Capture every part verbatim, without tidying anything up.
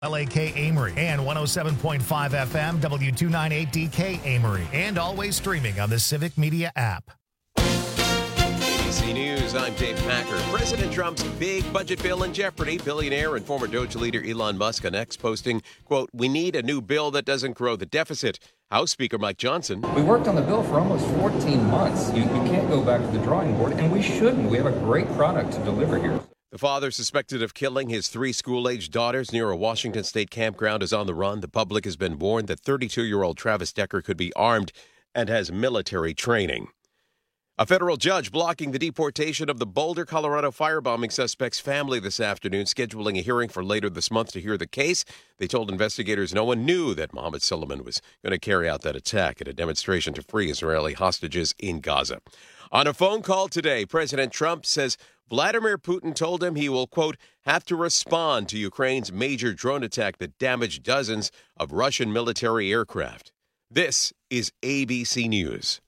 L A K Amory and one oh seven point five F M W two ninety-eight D K Amory, and always streaming on the Civic Media app. A B C News, I'm Dave Packer. President Trump's big budget bill in jeopardy. Billionaire and former Doge leader Elon Musk on X posting, quote, "We need a new bill that doesn't grow the deficit." House Speaker Mike Johnson. We worked on the bill for almost fourteen months. You, you can't go back to the drawing board, and we shouldn't. We have a great product to deliver here. The father suspected of killing his three school-aged daughters near a Washington state campground is on the run. The public has been warned that thirty-two-year-old Travis Decker could be armed and has military training. A federal judge blocking the deportation of the Boulder, Colorado firebombing suspect's family this afternoon, scheduling a hearing for later this month to hear the case. They told investigators no one knew that Mohammed Suleiman was going to carry out that attack at a demonstration to free Israeli hostages in Gaza. On a phone call today, President Trump says Vladimir Putin told him he will, quote, have to respond to Ukraine's major drone attack that damaged dozens of Russian military aircraft. This is A B C News.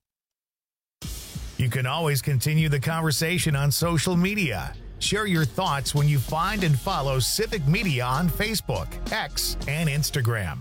You can always continue the conversation on social media. Share your thoughts when you find and follow Civic Media on Facebook, X, and Instagram.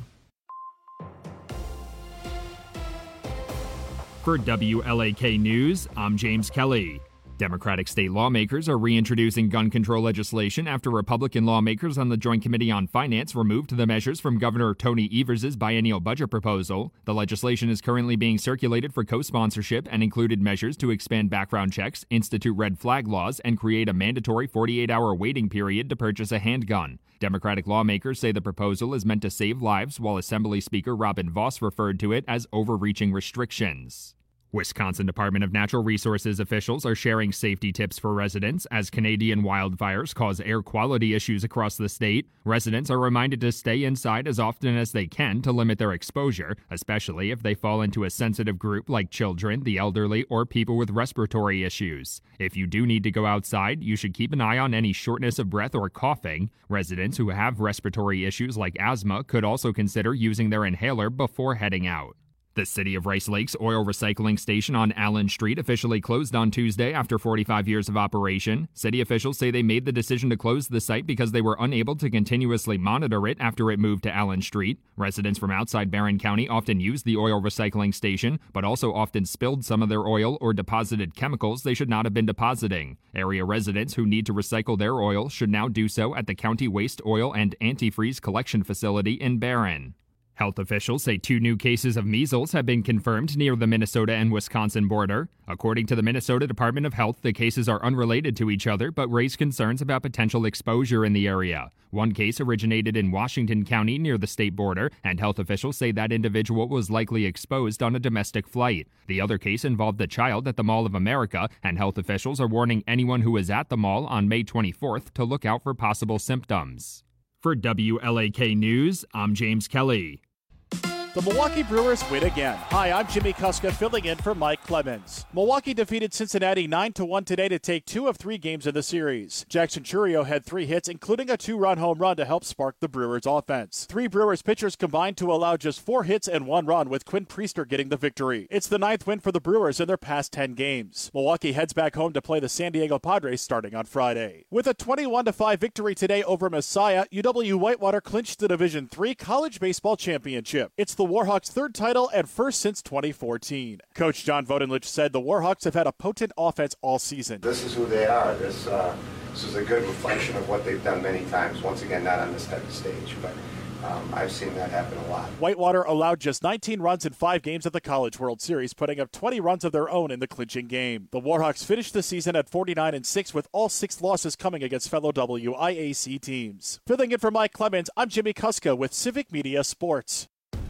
For W L A K News, I'm James Kelly. Democratic state lawmakers are reintroducing gun control legislation after Republican lawmakers on the Joint Committee on Finance removed the measures from Governor Tony Evers' biennial budget proposal. The legislation is currently being circulated for co-sponsorship and included measures to expand background checks, institute red flag laws, and create a mandatory forty-eight hour waiting period to purchase a handgun. Democratic lawmakers say the proposal is meant to save lives, while Assembly Speaker Robin Vos referred to it as overreaching restrictions. Wisconsin Department of Natural Resources officials are sharing safety tips for residents as Canadian wildfires cause air quality issues across the state. Residents are reminded to stay inside as often as they can to limit their exposure, especially if they fall into a sensitive group like children, the elderly, or people with respiratory issues. If you do need to go outside, you should keep an eye on any shortness of breath or coughing. Residents who have respiratory issues like asthma could also consider using their inhaler before heading out. The City of Rice Lake's oil recycling station on Allen Street officially closed on Tuesday after forty-five years of operation. City officials say they made the decision to close the site because they were unable to continuously monitor it after it moved to Allen Street. Residents from outside Barron County often use the oil recycling station, but also often spilled some of their oil or deposited chemicals they should not have been depositing. Area residents who need to recycle their oil should now do so at the County Waste Oil and Antifreeze Collection Facility in Barron. Health officials say two new cases of measles have been confirmed near the Minnesota and Wisconsin border. According to the Minnesota Department of Health, the cases are unrelated to each other but raise concerns about potential exposure in the area. One case originated in Washington County near the state border, and health officials say that individual was likely exposed on a domestic flight. The other case involved a child at the Mall of America, and health officials are warning anyone who is at the mall on May twenty-fourth to look out for possible symptoms. For W L A K News, I'm James Kelly. The Milwaukee Brewers win again. Hi, I'm Jimmy Kuska filling in for Mike Clemens. Milwaukee defeated Cincinnati nine to one today to take two of three games of the series. Jackson Chourio had three hits, including a two-run home run to help spark the Brewers' offense. Three Brewers pitchers combined to allow just four hits and one run, with Quinn Priester getting the victory. It's the ninth win for the Brewers in their past ten games. Milwaukee heads back home to play the San Diego Padres starting on Friday. With a twenty-one to five victory today over Messiah, U W Whitewater clinched the Division three College Baseball Championship. It's the Warhawks' third title and first since twenty fourteen. Coach John Vodenlich said the Warhawks have had a potent offense all season. This is who they are. This uh, this is a good reflection of what they've done many times. Once again, not on this type of stage, but um, I've seen that happen a lot. Whitewater allowed just nineteen runs in five games at the College World Series, putting up twenty runs of their own in the clinching game. The Warhawks finished the season at forty-nine and six, with all six losses coming against fellow W I A C teams. Filling in for Mike Clemens, I'm Jimmy Kuska with Civic Media Sports.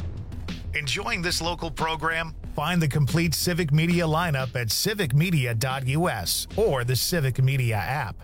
Enjoying this local program? Find the complete Civic Media lineup at civic media dot u s or the Civic Media app.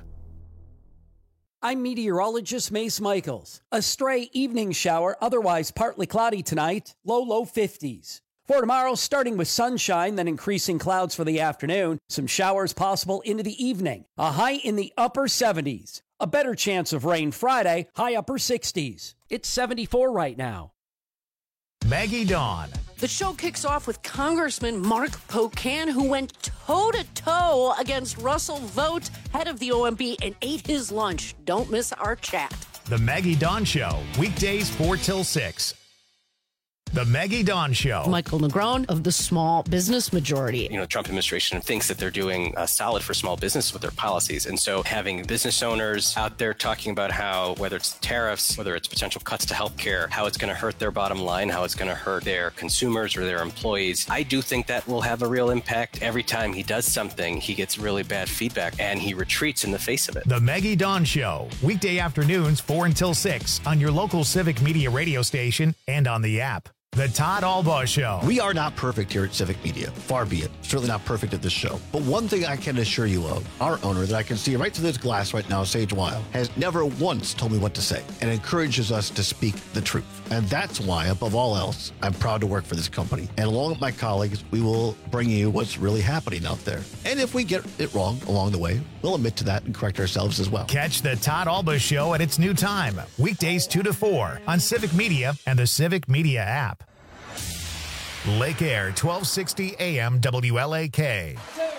I'm meteorologist Mace Michaels. A stray evening shower, otherwise partly cloudy tonight, low, low fifties. For tomorrow, starting with sunshine, then increasing clouds for the afternoon, some showers possible into the evening. A high in the upper seventies. A better chance of rain Friday, high upper sixties. It's seventy-four right now. Maggie Dawn. The show kicks off with Congressman Mark Pocan, who went toe-to-toe against Russell Vought, head of the O M B, and ate his lunch. Don't miss our chat. The Maggie Dawn Show, weekdays four till six. The Maggie Dawn Show. Michael Negron of the Small Business Majority. You know, the Trump administration thinks that they're doing uh, solid for small business with their policies. And so having business owners out there talking about how, whether it's tariffs, whether it's potential cuts to healthcare, how it's going to hurt their bottom line, how it's going to hurt their consumers or their employees, I do think that will have a real impact. Every time he does something, he gets really bad feedback and he retreats in the face of it. The Maggie Dawn Show, weekday afternoons four until six on your local Civic Media radio station and on the app. The Todd Albaugh Show. We are not perfect here at Civic Media. Far be it. Certainly not perfect at this show. But one thing I can assure you of, our owner that I can see right through this glass right now, Sage Weil, has never once told me what to say and encourages us to speak the truth. And that's why, above all else, I'm proud to work for this company. And along with my colleagues, we will bring you what's really happening out there. And if we get it wrong along the way, we'll admit to that and correct ourselves as well. Catch the Todd Albaugh Show at its new time, weekdays two to four on Civic Media and the Civic Media app. Lake Air, twelve sixty A M W L A K.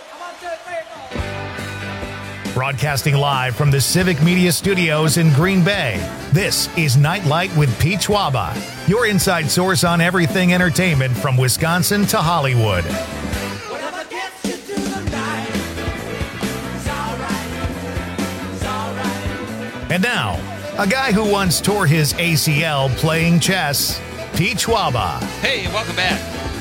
Broadcasting live from the Civic Media Studios in Green Bay, this is Nightlight with Pete Schwaba, your inside source on everything entertainment from Wisconsin to Hollywood. And now, a guy who once tore his A C L playing chess, Pete Schwaba. Hey, welcome back.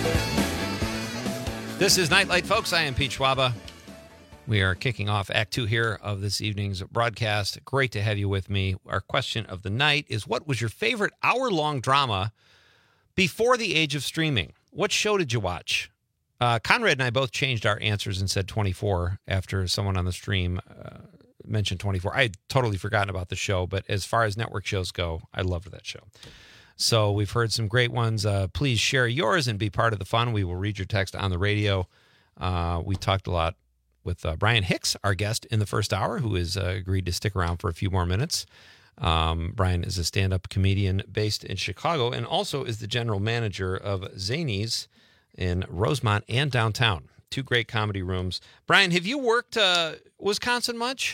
This is Nightlight, folks. I am Pete Schwaba. We are kicking off Act Two here of this evening's broadcast. Great to have you with me. Our question of the night is, what was your favorite hour-long drama before the age of streaming? What show did you watch? Uh, Conrad and I both changed our answers and said twenty-four after someone on the stream uh, mentioned twenty-four. I had totally forgotten about the show, but as far as network shows go, I loved that show. So we've heard some great ones. Uh, please share yours and be part of the fun. We will read your text on the radio. Uh, we talked a lot with uh, Brian Hicks, our guest in the first hour, who has uh, agreed to stick around for a few more minutes. Um, Brian is a stand-up comedian based in Chicago and also is the general manager of Zanies in Rosemont and downtown. Two great comedy rooms. Brian, have you worked uh, Wisconsin much?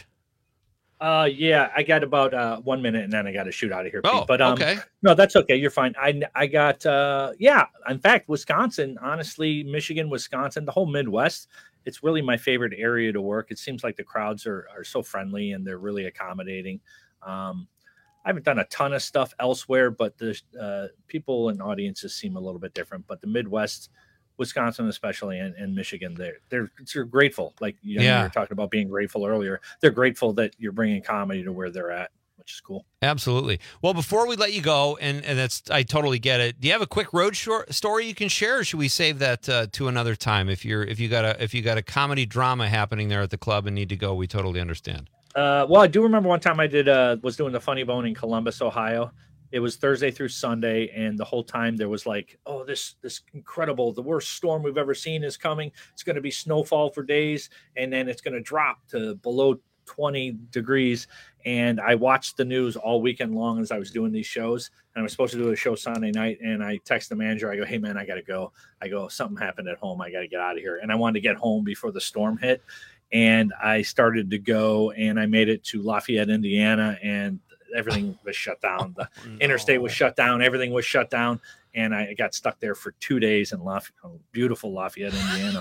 Uh, yeah, I got about uh, one minute and then I got to shoot out of here. Oh, Pete. But um, okay. No, that's okay. You're fine. I, I got, uh, yeah, in fact, Wisconsin, honestly, Michigan, Wisconsin, the whole Midwest, it's really my favorite area to work. It seems like the crowds are, are so friendly and they're really accommodating. Um, I haven't done a ton of stuff elsewhere, but the uh, people and audiences seem a little bit different. But the Midwest, Wisconsin especially, and, and Michigan, they're, they're they're grateful. Like you, know, yeah. you were talking about being grateful earlier. They're grateful that you're bringing comedy to where they're at, which is cool. Absolutely. Well, before we let you go, and, and that's I totally get it. Do you have a quick road short story you can share, or should we save that uh, to another time? If you're if you got a if you got a comedy drama happening there at the club and need to go, we totally understand. Uh, well, I do remember one time I did uh, was doing the Funny Bone in Columbus, Ohio. It was Thursday through Sunday, and the whole time there was like, oh, this this incredible, the worst storm we've ever seen is coming. It's going to be snowfall for days, and then it's going to drop to below twenty degrees. And I watched the news all weekend long as I was doing these shows. And I was supposed to do a show Sunday night, and I text the manager. I go, hey, man, I got to go. I go, something happened at home. I got to get out of here. And I wanted to get home before the storm hit. And I started to go, and I made it to Lafayette, Indiana, and everything was shut down. The oh, no. interstate was shut down. Everything was shut down. And I got stuck there for two days in Lafayette, beautiful Lafayette, Indiana.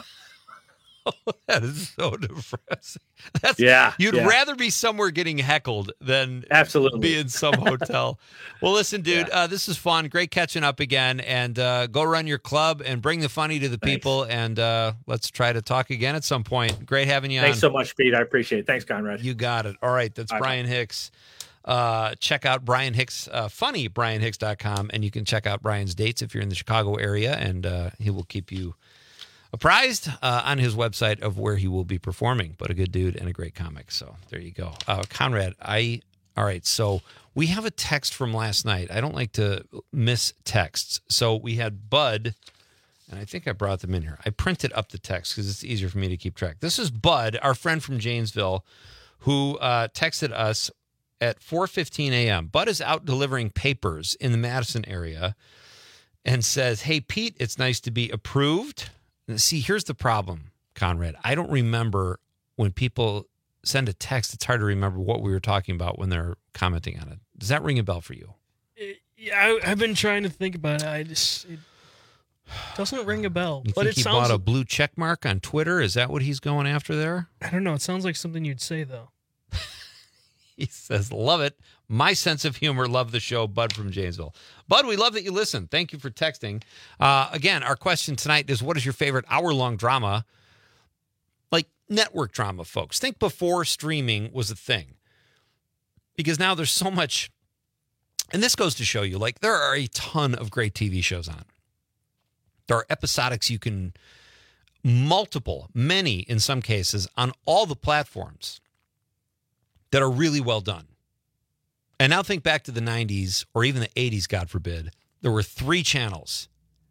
Oh, that is so depressing. That's, yeah. You'd yeah. rather be somewhere getting heckled than absolutely be in some hotel. Well, listen, dude, yeah. uh, this is fun. Great catching up again. And uh, go run your club and bring the funny to the Thanks. people. And uh, let's try to talk again at some point. Great having you Thanks on. so much, Pete. I appreciate it. Thanks, Conrad. You got it. All right. That's Bye. Brian Hicks. Uh, check out Brian Hicks, uh, funny brian hicks dot com, and you can check out Brian's dates if you're in the Chicago area, and uh, he will keep you apprised uh, on his website of where he will be performing. But a good dude and a great comic. So there you go. Uh, Conrad, I, all right. So we have a text from last night. I don't like to miss texts. So we had Bud, and I think I brought them in here. I printed up the text because it's easier for me to keep track. This is Bud, our friend from Janesville, who uh, texted us at four fifteen a.m. Bud is out delivering papers in the Madison area and says, hey, Pete, it's nice to be approved. And see, here's the problem, Conrad. I don't remember when people send a text, it's hard to remember what we were talking about when they're commenting on it. Does that ring a bell for you? It, yeah, I, I've been trying to think about it. I just it doesn't ring a bell. You but think it he sounds, bought a blue check mark on Twitter? Is that what he's going after there? I don't know. It sounds like something you'd say, though. He says, love it. My sense of humor. Love the show. Bud from Janesville. Bud, we love that you listen. Thank you for texting. Uh, again, our question tonight is, what is your favorite hour-long drama? Like network drama, folks. Think before streaming was a thing. Because now there's so much, and this goes to show you, like, there are a ton of great T V shows on. There are episodics you can, multiple, many in some cases, on all the platforms that are really well done. And now think back to the nineties or even the eighties, God forbid. There were three channels.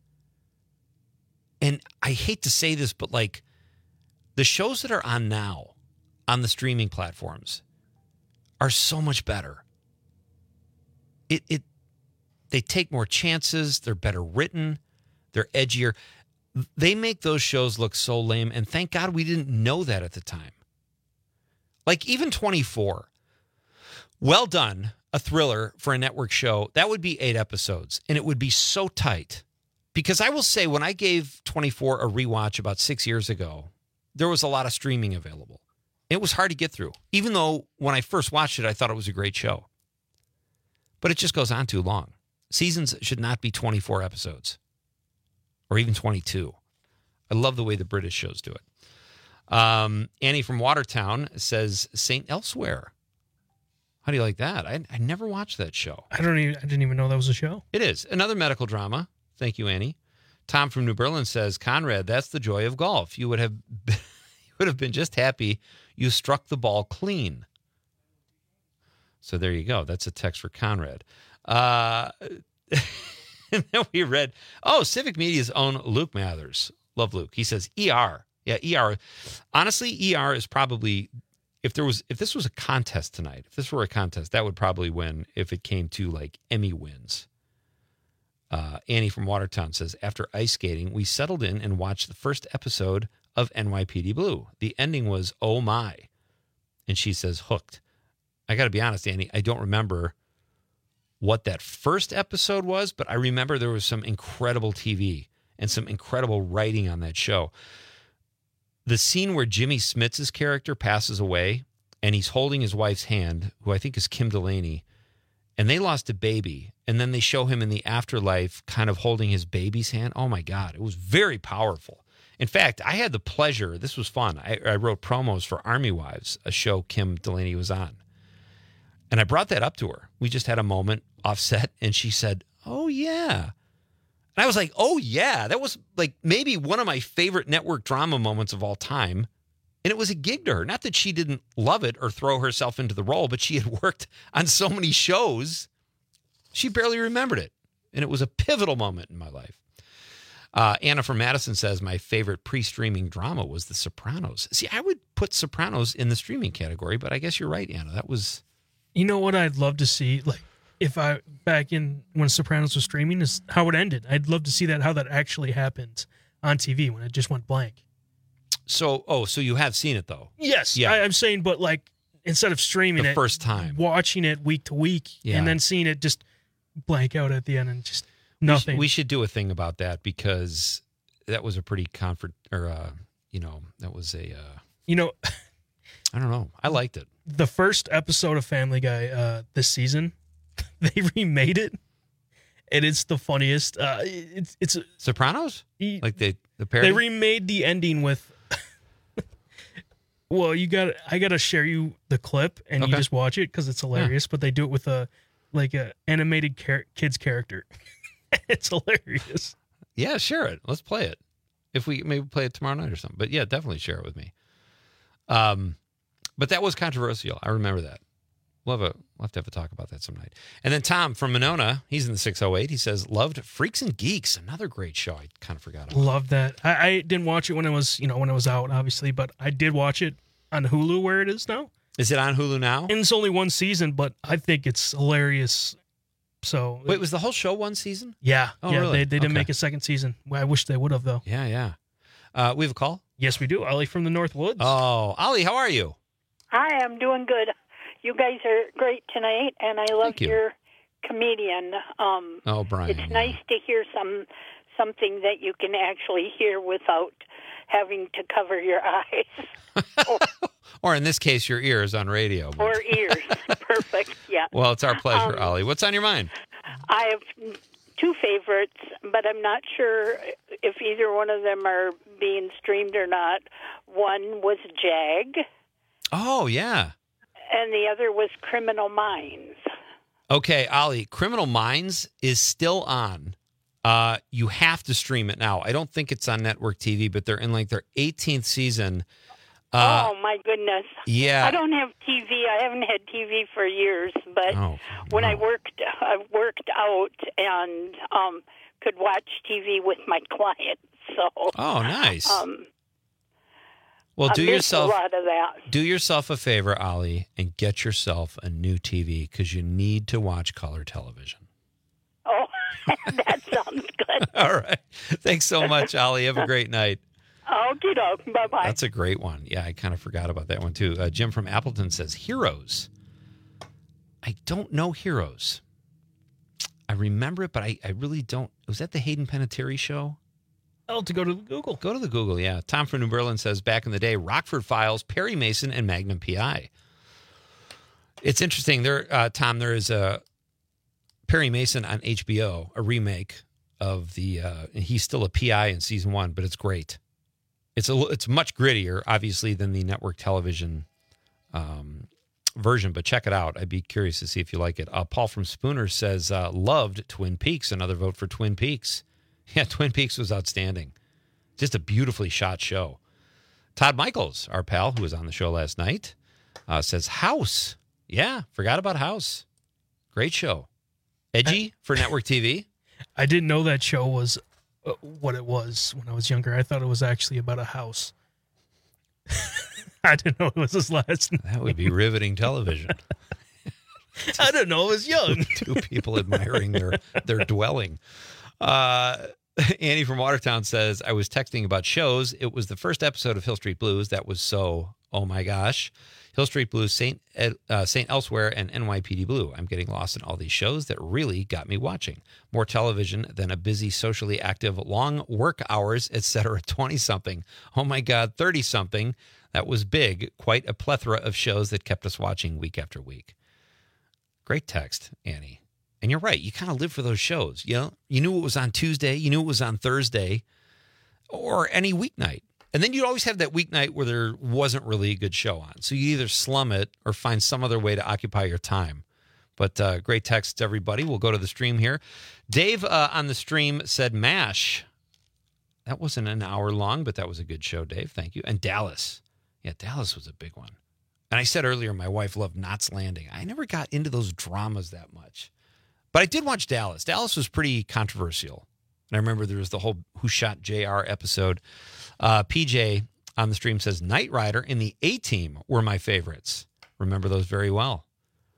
And I hate to say this, but like the shows that are on now on the streaming platforms are so much better. It it they take more chances, they're better written, they're edgier. They make those shows look so lame, and thank God we didn't know that at the time. Like even twenty-four, well done, a thriller for a network show, that would be eight episodes, and it would be so tight. Because I will say, when I gave twenty-four a rewatch about six years ago, there was a lot of streaming available. It was hard to get through, even though when I first watched it, I thought it was a great show. But it just goes on too long. Seasons should not be twenty-four episodes, or even twenty-two. I love the way the British shows do it. Um, Annie from Watertown says Saint Elsewhere. How do you like that? I, I never watched that show. I don't even. I didn't even know that was a show. It is another medical drama. Thank you, Annie. Tom from New Berlin says, Conrad, that's the joy of golf. You would have, you would have been just happy you struck the ball clean. So there you go. That's a text for Conrad. Uh, and then we read, oh, Civic Media's own Luke Mathers. Love Luke. He says E R. Yeah, E R. Honestly, E R is probably, if there was, if this was a contest tonight, if this were a contest, that would probably win if it came to like Emmy wins. Uh, Annie from Watertown says, after ice skating, we settled in and watched the first episode of N Y P D Blue. The ending was, oh my. And she says, hooked. I got to be honest, Annie, I don't remember what that first episode was, but I remember there was some incredible T V and some incredible writing on that show. The scene where Jimmy Smits' character passes away and he's holding his wife's hand, who I think is Kim Delaney, and they lost a baby, and then they show him in the afterlife kind of holding his baby's hand. Oh, my God. It was very powerful. In fact, I had the pleasure, this was fun. I, I wrote promos for Army Wives, a show Kim Delaney was on. And I brought that up to her. We just had a moment offset, and she said, oh, yeah. And I was like, oh, yeah. That was like maybe one of my favorite network drama moments of all time. And it was a gig to her. Not that she didn't love it or throw herself into the role, but she had worked on so many shows, she barely remembered it. And it was a pivotal moment in my life. Uh, Anna from Madison says, my favorite pre-streaming drama was The Sopranos. See, I would put Sopranos in the streaming category, but I guess you're right, Anna. That was... You know what I'd love to see? Like, if I, back in when Sopranos was streaming, is how it ended. I'd love to see that, how that actually happened on T V when it just went blank. So, oh, so you have seen it, though? Yes. Yeah. I, I'm saying, but like, instead of streaming the it. first time. Watching it week to week, Yeah. and then seeing it just blank out at the end and just We nothing. sh- We, should do a thing about that because that was a pretty comfort, or, uh, you know, that was a, uh, you know, I don't know. I liked it. The first episode of Family Guy uh, this season, they remade it, and it's the funniest. Uh, it's it's Sopranos? He, like they the parody? They remade the ending with. Well, you got. I got to share you the clip, and Okay. you just watch it because it's hilarious. But they do it with a like a animated char- kids character. It's hilarious. Yeah, share it. Let's play it. If we maybe play it tomorrow night or something. But yeah, definitely share it with me. Um, but that was controversial. I remember that. We'll have, a, we'll have to have a talk about that some night. And then Tom from Monona, he's in the six oh eight. He says, loved Freaks and Geeks, another great show. I kind of forgot about. Love that. I, I didn't watch it when it was, you know, when it was out, obviously, but I did watch it on Hulu where it is now. Is it on Hulu now? And it's only one season, but I think it's hilarious. So Wait, was the whole show one season? Yeah. Oh, yeah, really? They, they didn't Okay. make a second season. Well, I wish they would have, though. Yeah, yeah. Uh, we have a call? Yes, we do. Ollie from the North Woods. Oh, Ollie, how are you? Hi, I'm doing good. You guys are great tonight, and I love you. your comedian. Um, Oh, Brian. it's yeah. nice to hear some something that you can actually hear without having to cover your eyes or, Or in this case, your ears on radio. but- or ears. Perfect. Yeah. Well, it's our pleasure, Um, Ollie. What's on your mind? I have two favorites, but I'm not sure if either one of them are being streamed or not. One was Jag, Oh, yeah. and the other was Criminal Minds. Okay, Ollie, Criminal Minds is still on. Uh, you have to stream it now. I don't think it's on network T V, but they're in like their eighteenth season. Uh, oh, my goodness. yeah. I don't have T V. I haven't had T V for years, but Oh, when I worked, I worked out and um, could watch T V with my clients. So, Oh, nice. Um, well, I do missed yourself a lot of that. do yourself a favor, Ollie, and get yourself a new T V because you need to watch color television. Oh, that sounds good. All right. Thanks so much, Ollie. Have a great night. Okie doke. Bye bye. That's a great one. Yeah, I kind of forgot about that one too. Uh, Jim from Appleton says Heroes. I don't know Heroes. I remember it, but I, I really don't. Was that the Hayden Panettiere show? I'll have to go to the Google. Go to the Google, yeah. Tom from New Berlin says back in the day, Rockford Files, Perry Mason, and Magnum P I. It's interesting. There, uh, Tom, there is a Perry Mason on H B O, a remake of the, uh, and he's still a P I in season one, but it's great. It's a, it's much grittier, obviously, than the network television um, version, but check it out. I'd be curious to see if you like it. Uh, Paul from Spooner says, uh, loved Twin Peaks. Another vote for Twin Peaks. Yeah, Twin Peaks was outstanding. Just a beautifully shot show. Todd Michaels, our pal, who was on the show last night, uh, says House. Yeah, forgot about House. Great show. Edgy for network T V. I didn't know that show was uh, what it was when I was younger. I thought it was actually about a house. I didn't know it was his last name. That would be riveting television. I didn't know I was young. Two people admiring their, their dwelling. Uh, Annie from Watertown says, I was texting about shows. It was the first episode of Hill Street Blues. That was so, oh my gosh. Hill Street Blues, Saint uh, Saint Elsewhere, and N Y P D Blue. I'm getting lost in all these shows that really got me watching. More television than a busy, socially active, long work hours, et cetera, twenty-something. Oh my God, thirty-something. That was big. Quite a plethora of shows that kept us watching week after week. Great text, Annie. And you're right. You kind of live for those shows. You know, you knew it was on Tuesday. You knew it was on Thursday or any weeknight. And then you'd always have that weeknight where there wasn't really a good show on. So you either slum it or find some other way to occupy your time. But uh, great text, everybody. We'll go to the stream here. Dave uh, on the stream said MASH. That wasn't an hour long, but that was a good show, Dave. Thank you. And Dallas. Yeah, Dallas was a big one. And I said earlier my wife loved Knots Landing. I never got into those dramas that much. But I did watch Dallas. Dallas was pretty controversial. And I remember there was the whole Who Shot J R episode. Uh, P J on the stream says Knight Rider and the A-Team were my favorites. Remember those very well.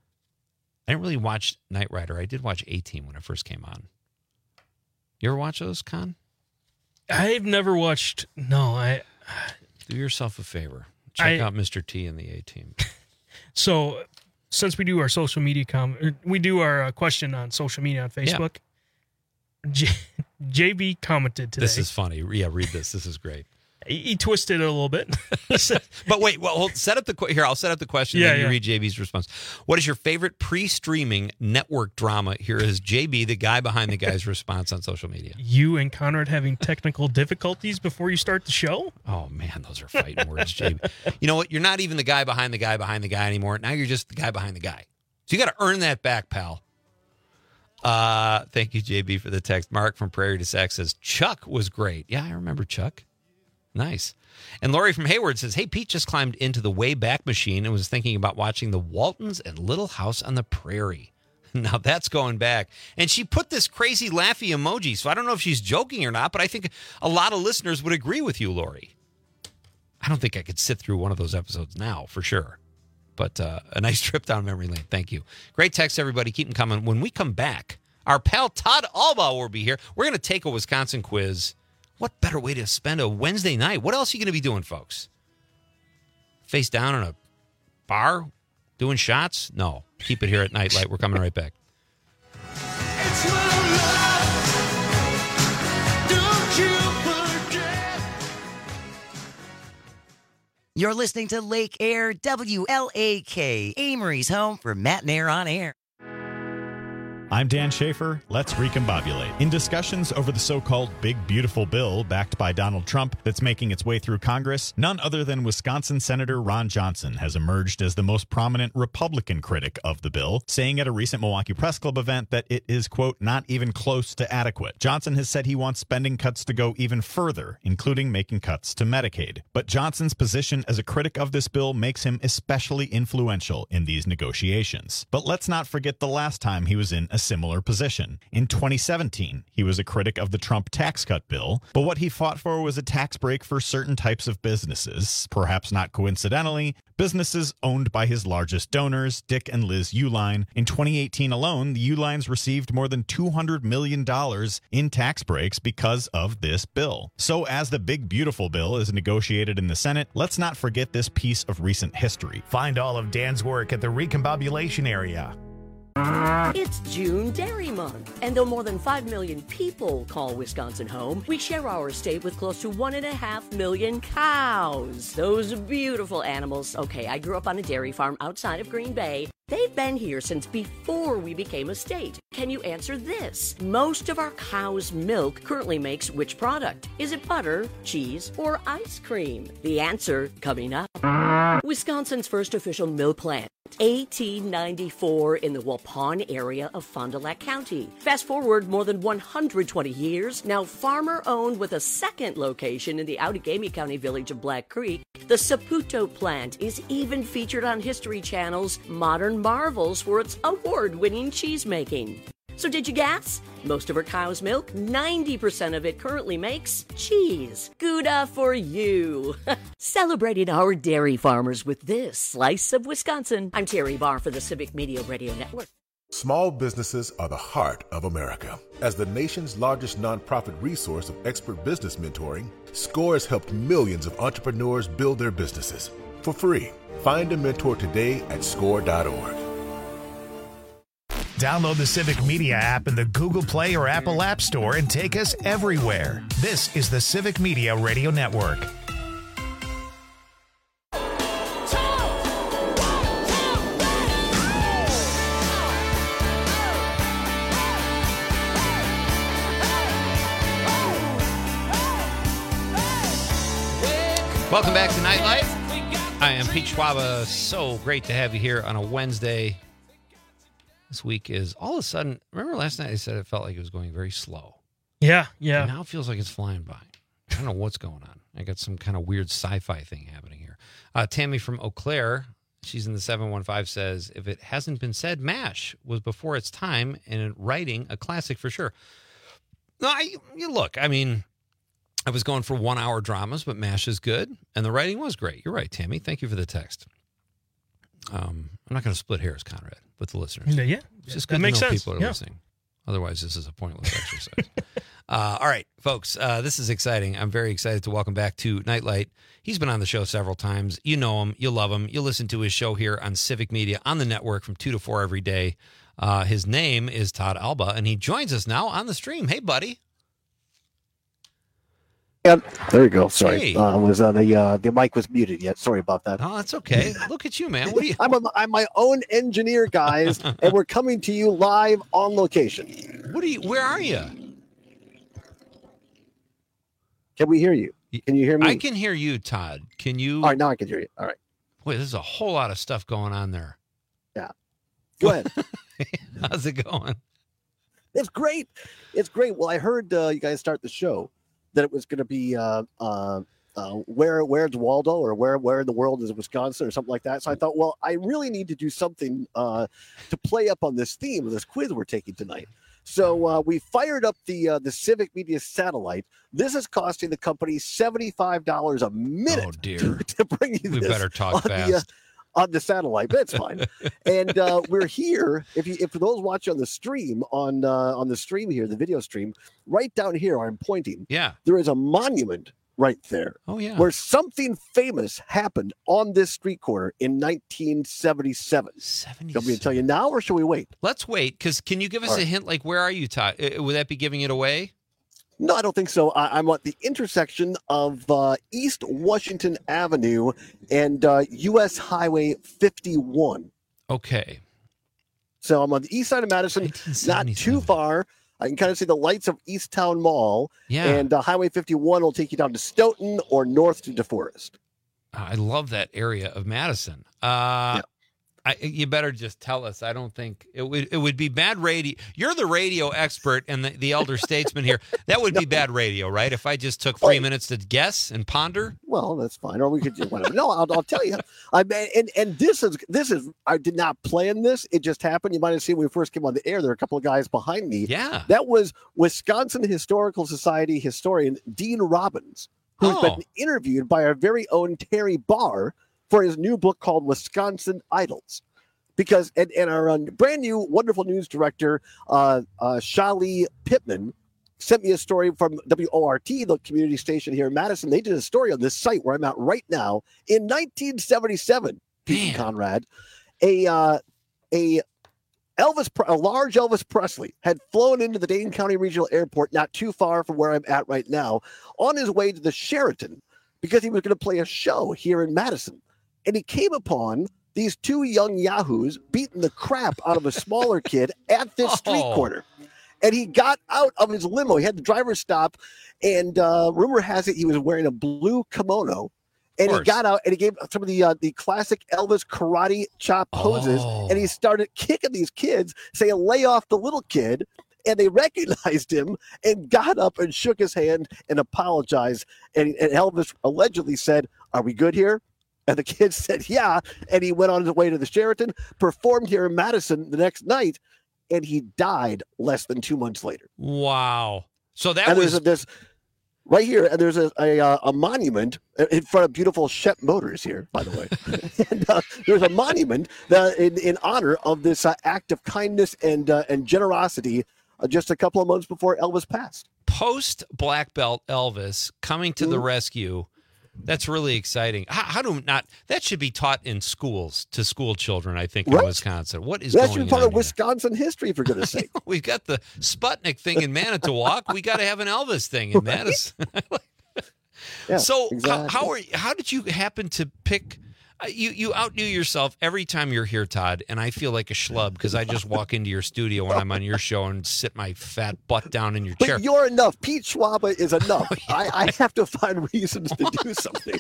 I didn't really watch Knight Rider. I did watch A-Team when it first came on. You ever watch those, Con? I've never watched. No, I. Do yourself a favor. Check I, out Mister T and the A-Team. So, since we do our social media com, we do our uh, question on social media on Facebook. Yeah. J- J B commented today. This is funny. Yeah, read this. This is great. He, he twisted it a little bit. But wait, well, hold, set up the here. I'll set up the question. Yeah, and you yeah. read J B's response. What is your favorite pre-streaming network drama? Here is J B, the guy behind the guy's response on social media. You and Conrad having technical difficulties before you start the show? Oh man, those are fighting words, J B. You know what? You're not even the guy behind the guy behind the guy anymore. Now you're just the guy behind the guy. So you got to earn that back, pal. Uh, thank you, J B, for the text. Mark from Prairie to Sac says Chuck was great. Yeah, I remember Chuck. Nice. And Lori from Hayward says, hey, Pete just climbed into the Wayback Machine and was thinking about watching the Waltons and Little House on the Prairie. Now that's going back. And she put this crazy laughy emoji. So I don't know if she's joking or not, but I think a lot of listeners would agree with you, Lori. I don't think I could sit through one of those episodes now for sure. But uh, a nice trip down memory lane. Thank you. Great text, everybody. Keep them coming. When we come back, our pal Todd Albaugh will be here. We're going to take a Wisconsin quiz. What better way to spend a Wednesday night? What else are you going to be doing, folks? Face down in a bar doing shots? No. Keep it here at Nightlight. We're coming right back. You're listening to Lake Air, W L A K, Amory's home for Matt and Air on Air. I'm Dan Schaefer. Let's recombobulate. In discussions over the so-called Big Beautiful Bill backed by Donald Trump that's making its way through Congress, none other than Wisconsin Senator Ron Johnson has emerged as the most prominent Republican critic of the bill, saying at a recent Milwaukee Press Club event that it is, quote, not even close to adequate. Johnson has said he wants spending cuts to go even further, including making cuts to Medicaid. But Johnson's position as a critic of this bill makes him especially influential in these negotiations. But let's not forget the last time he was in a similar position. In twenty seventeen, he was a critic of the Trump tax cut bill, but what he fought for was a tax break for certain types of businesses. Perhaps not coincidentally, businesses owned by his largest donors, Dick and Liz Uihlein. In twenty eighteen alone, the Uihleins received more than two hundred million dollars in tax breaks because of this bill. So as the Big Beautiful Bill is negotiated in the Senate, let's not forget this piece of recent history. Find all of Dan's work at the Recombobulation area. It's June Dairy Month, and though more than five million people call Wisconsin home, we share our state with close to one and a half million cows. Those beautiful animals. Okay, I grew up on a dairy farm outside of Green Bay. They've been here since before we became a state. Can you answer this? Most of our cow's milk currently makes which product? Is it butter, cheese, or ice cream? The answer coming up. Wisconsin's first official milk plant. eighteen ninety-four in the Waupun area of Fond du Lac County. Fast forward more than one hundred twenty years, now farmer-owned with a second location in the Outagamie County village of Black Creek. The Saputo plant is even featured on History Channel's Modern Marvels for its award-winning cheese making. So did you guess? Most of our cow's milk, ninety percent of it currently makes cheese. Gouda for you. Celebrating our dairy farmers with this slice of Wisconsin. I'm Terry Barr for the Civic Media Radio Network. Small businesses are the heart of America. As the nation's largest nonprofit resource of expert business mentoring, SCORE has helped millions of entrepreneurs build their businesses for free. Find a mentor today at score dot org. Download the Civic Media app in the Google Play or Apple App Store and take us everywhere. This is the Civic Media Radio Network. Welcome back to Nightlight. I am Pete Schwaba. So great to have you here on a Wednesday. This week is all of a sudden, remember last night I said it felt like it was going very slow. Yeah, yeah. And now it feels like it's flying by. I don't know what's going on. I got some kind of weird sci-fi thing happening here. Uh, Tammy from Eau Claire, she's in the seven one five, says, if it hasn't been said, MASH was before its time and writing a classic for sure. No, I, you look, I mean, I was going for one-hour dramas, but MASH is good, and the writing was great. You're right, Tammy. Thank you for the text. Um, I'm not going to split hairs, Conrad, with the listeners. Yeah, yeah. It's just That good to makes know sense. people are Yeah. listening. Otherwise, this is a pointless exercise. uh, all right, folks, uh, this is exciting. I'm very excited to welcome back to Nightlight. He's been on the show several times. You know him. You love him. You listen to his show here on Civic Media on the network from two to four every day. Uh, his name is Todd Alba, and he joins us now on the stream. Hey, buddy. Yeah, there you go. Sorry, Hey. uh, was uh, the uh, the mic was muted yet. Sorry about that. Oh, that's okay. Look at you, man. What are you? I'm a, I'm my own engineer, guys, and we're coming to you live on location. What are you? Where are you? Can we hear you? Can you hear me? I can hear you, Todd. Can you? All right, now I can hear you. All right. Wait, there's a whole lot of stuff going on there. Yeah. Go ahead. How's it going? It's great. It's great. Well, I heard uh, you guys start the show that it was going to be uh, uh, uh, where where's Waldo or where where in the world is Wisconsin or something like that. So I thought, well, I really need to do something uh, to play up on this theme of this quiz we're taking tonight. So uh, we fired up the uh, the Civic Media satellite. This is costing the company seventy-five dollars a minute Oh, dear. to, to bring you We this better talk on fast. The, uh, on the satellite, but it's fine. And uh, we're here. If you, if for those watching on the stream, on uh, on the stream here, the video stream, right down here, where I'm pointing. Yeah. There is a monument right there. Oh, yeah. Where something famous happened on this street corner in nineteen seventy-seven. seventy-seven. You want me to tell you now, or should we wait? Let's wait, because can you give us All a right. hint? Like, where are you, Todd? Uh, Would that be giving it away? No, I don't think so. I, I'm at the intersection of uh, East Washington Avenue and uh, U S Highway fifty-one. Okay. So I'm on the east side of Madison, not too far. I can kind of see the lights of East Town Mall. Yeah. And uh, Highway fifty-one will take you down to Stoughton or north to DeForest. I love that area of Madison. Uh, I, you better just tell us. I don't think it would. It would be bad radio. You're the radio expert and the, the elder statesman here. That would be bad radio, right? If I just took three minutes to guess and ponder. Well, that's fine. Or we could do whatever. No, I'll, I'll tell you. I mean, and and this is this is. I did not plan this. It just happened. You might have seen when we first came on the air. There are a couple of guys behind me. Yeah. That was Wisconsin Historical Society historian Dean Robbins, who's Oh. been interviewed by our very own Terry Barr for his new book called Wisconsin Idols. Because and, and our um, brand new wonderful news director, uh, uh, Shali Pittman, sent me a story from W O R T, the community station here in Madison. They did a story on this site where I'm at right now. In nineteen seventy-seven, Pete and Conrad, a uh, a Elvis, a large Elvis Presley had flown into the Dane County Regional Airport, not too far from where I'm at right now, on his way to the Sheraton because he was going to play a show here in Madison, and he came upon these two young yahoos beating the crap out of a smaller kid at this street Oh. corner. And he got out of his limo. He had the driver stop, and uh, rumor has it he was wearing a blue kimono. And he course. got out and he gave some of the uh, the classic Elvis karate chop poses, Oh. and he started kicking these kids, saying, "Lay off the little kid." And they recognized him and got up and shook his hand and apologized. And, and Elvis allegedly said, "Are we good here?" And the kid said, "Yeah." And he went on his way to the Sheraton, performed here in Madison the next night, and he died less than two months later. Wow. So that and was there's a, this right here, and there's a, a, uh, a monument in front of beautiful Shep Motors here, by the way. and uh, there's a monument that in, in honor of this uh, act of kindness and uh, and generosity uh, just a couple of months before Elvis passed. post black belt Elvis coming to Mm-hmm. the rescue. That's really exciting. How, how do not that should be taught in schools to school children? I think in Right. Wisconsin. What is That going should be part on of Wisconsin history, for goodness sake. We've got the Sputnik thing in Manitowoc. We got to have an Elvis thing in Madison. Yeah, so exactly. how, how are how did you happen to pick? Uh, you you outdo yourself every time you're here, Todd, and I feel like a schlub because I just walk into your studio when I'm on your show and sit my fat butt down in your But chair. you're enough. Pete Schwaba is enough. Oh, I, I have to find reasons to do something.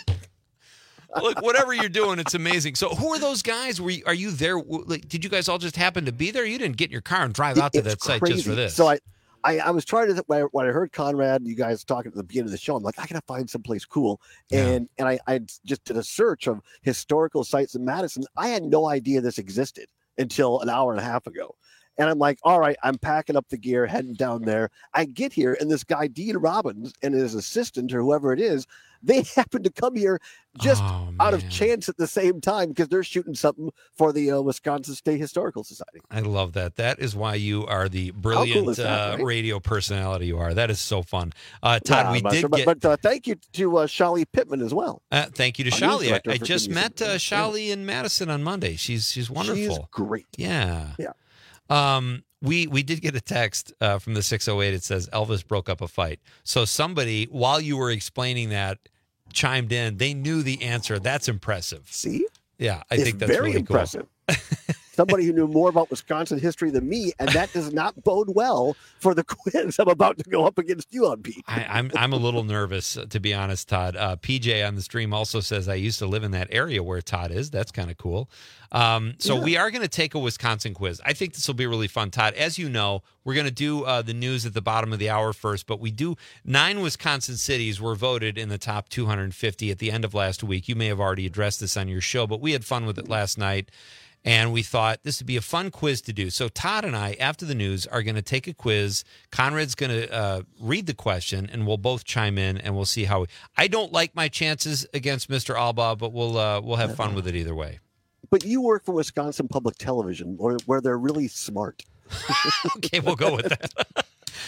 Look, whatever you're doing, it's amazing. So, who are those guys? Were you, are you there? Like, did you guys all just happen to be there? You didn't get in your car and drive out to It's that site crazy. just for this. So I, I, I was trying to when I, when I heard Conrad and you guys talking at the beginning of the show, I'm like, I gotta find someplace cool. And and I, I just did a search of historical sites in Madison. I had no idea this existed until an hour and a half ago. And I'm like, all right, I'm packing up the gear, heading down there. I get here, and this guy Dean Robbins and his assistant or whoever it is, they happen to come here just Oh, out of chance at the same time because they're shooting something for the uh, Wisconsin State Historical Society. I love that. That is why you are the cool brilliant is that, uh, right? radio personality you are. That is so fun. Uh, Todd, Yeah, we I'm not did sure, get. but, but uh, thank you to uh, Shali Pittman as well. Uh, thank you to Our news Shali. I, director I for just giving me met some- uh, yeah. Shali in Madison on Monday. She's she's wonderful. She's great. Yeah. Yeah. Um, we we did get a text uh, from the six oh eight. It says Elvis broke up a fight. So somebody, while you were explaining that, chimed in. They knew the answer. That's impressive. See? Yeah, I It's think that's very really impressive. Somebody who knew more about Wisconsin history than me, and that does not bode well for the quiz I'm about to go up against you on, Pete. I, I'm I'm a little nervous, uh, to be honest, Todd. Uh, P J on the stream also says I used to live in that area where Todd is. That's kind of cool. Um, so Yeah. we are going to take a Wisconsin quiz. I think this will be really fun, Todd. As you know, we're going to do uh, the news at the bottom of the hour first, but we do nine Wisconsin cities were voted in the top two hundred fifty at the end of last week. You may have already addressed this on your show, but we had fun with it last night. And we thought this would be a fun quiz to do. So Todd and I, after the news, are going to take a quiz. Conrad's going to uh, read the question, and we'll both chime in, and we'll see how. We, I don't like my chances against Mister Alba, but we'll uh, we'll have fun with it either way. But you work for Wisconsin Public Television, where, where they're really smart. Okay, we'll go with that.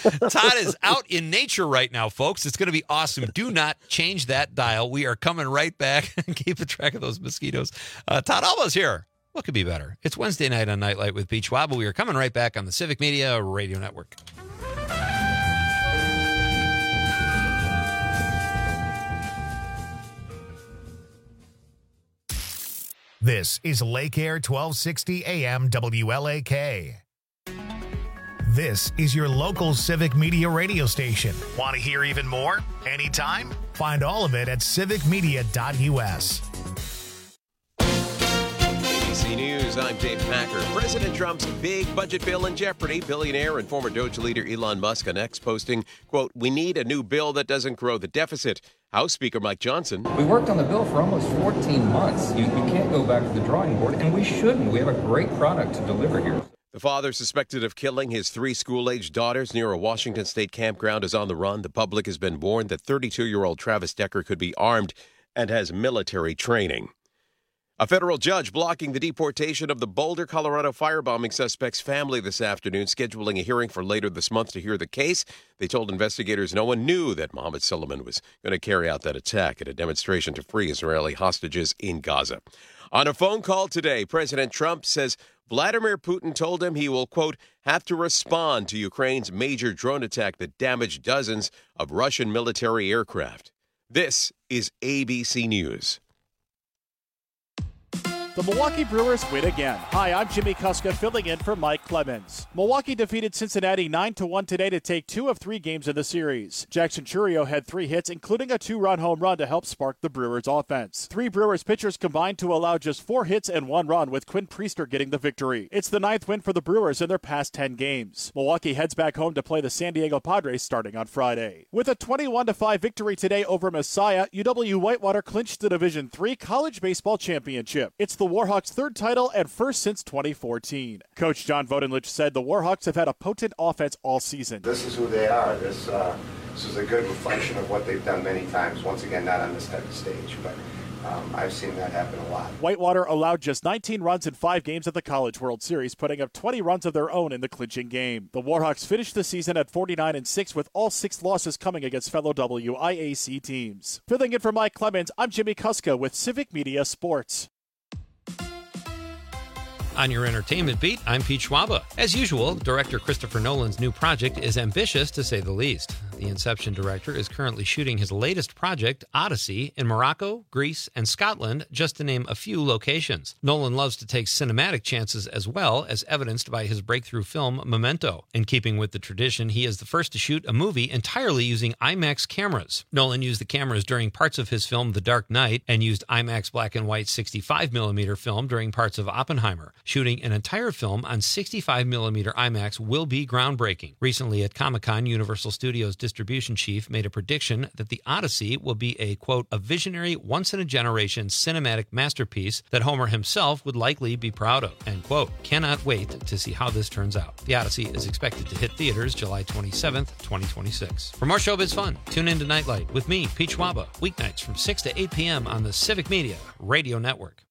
Todd is out in nature right now, folks. It's going to be awesome. Do not change that dial. We are coming right back and keeping track of those mosquitoes. Uh, Todd Alba's here. What could be better? It's Wednesday night on Nightlight with Pete Schwab. We are coming right back on the Civic Media Radio Network. This is Lake Air twelve sixty A M W L A K. This is your local Civic Media radio station. Want to hear even more? Anytime? Find all of it at civic media dot U S. A B C News, I'm Dave Packer. President Trump's big budget bill in jeopardy. Billionaire and former Doge leader Elon Musk on X posting, quote, "We need a new bill that doesn't grow the deficit." House Speaker Mike Johnson. We worked on the bill for almost fourteen months. You, you can't go back to the drawing board, and we shouldn't. We have a great product to deliver here. The father suspected of killing his three school-aged daughters near a Washington state campground is on the run. The public has been warned that thirty-two-year-old Travis Decker could be armed and has military training. A federal judge blocking the deportation of the Boulder, Colorado firebombing suspect's family this afternoon, scheduling a hearing for later this month to hear the case. They told investigators no one knew that Mohammed Suleiman was going to carry out that attack at a demonstration to free Israeli hostages in Gaza. On a phone call today, President Trump says Vladimir Putin told him he will, quote, have to respond to Ukraine's major drone attack that damaged dozens of Russian military aircraft. This is A B C News. The Milwaukee Brewers win again. Hi, I'm Jimmy Kuska, filling in for Mike Clemens. Milwaukee defeated Cincinnati nine to one today to take two of three games in the series. Jackson Chourio had three hits, including a two-run home run to help spark the Brewers' offense. Three Brewers pitchers combined to allow just four hits and one run, with Quinn Priester getting the victory. It's the ninth win for the Brewers in their past ten games. Milwaukee heads back home to play the San Diego Padres starting on Friday. With a twenty-one to five victory today over Messiah, U W Whitewater clinched the Division three College Baseball Championship. It's the Warhawks' third title and first since twenty fourteen. Coach John Vodenlich said the Warhawks have had a potent offense all season. This is who they are. This, uh, this is a good reflection of what they've done many times. Once again, not on this type of stage, but um, I've seen that happen a lot. Whitewater allowed just nineteen runs in five games at the College World Series, putting up twenty runs of their own in the clinching game. The Warhawks finished the season at forty-nine and six, with all six losses coming against fellow W I A C teams. Filling in for Mike Clemens, I'm Jimmy Kuska with Civic Media Sports. On your entertainment beat, I'm Pete Schwaba. As usual, director Christopher Nolan's new project is ambitious, to say the least. The Inception director is currently shooting his latest project, Odyssey, in Morocco, Greece, and Scotland, just to name a few locations. Nolan loves to take cinematic chances as well, as evidenced by his breakthrough film, Memento. In keeping with the tradition, he is the first to shoot a movie entirely using IMAX cameras. Nolan used the cameras during parts of his film, The Dark Knight, and used IMAX black and white sixty-five millimeter film during parts of Oppenheimer. Shooting an entire film on sixty-five millimeter IMAX will be groundbreaking. Recently at Comic-Con, Universal Studios distribution chief made a prediction that the Odyssey will be a, quote, a visionary, once-in-a-generation cinematic masterpiece that Homer himself would likely be proud of, end quote. Cannot wait to see how this turns out. The Odyssey is expected to hit theaters July twenty-seventh, twenty twenty-six. For more showbiz fun, tune in to Nightlight with me, Pete Schwaba, weeknights from six to eight p.m. on the Civic Media Radio Network.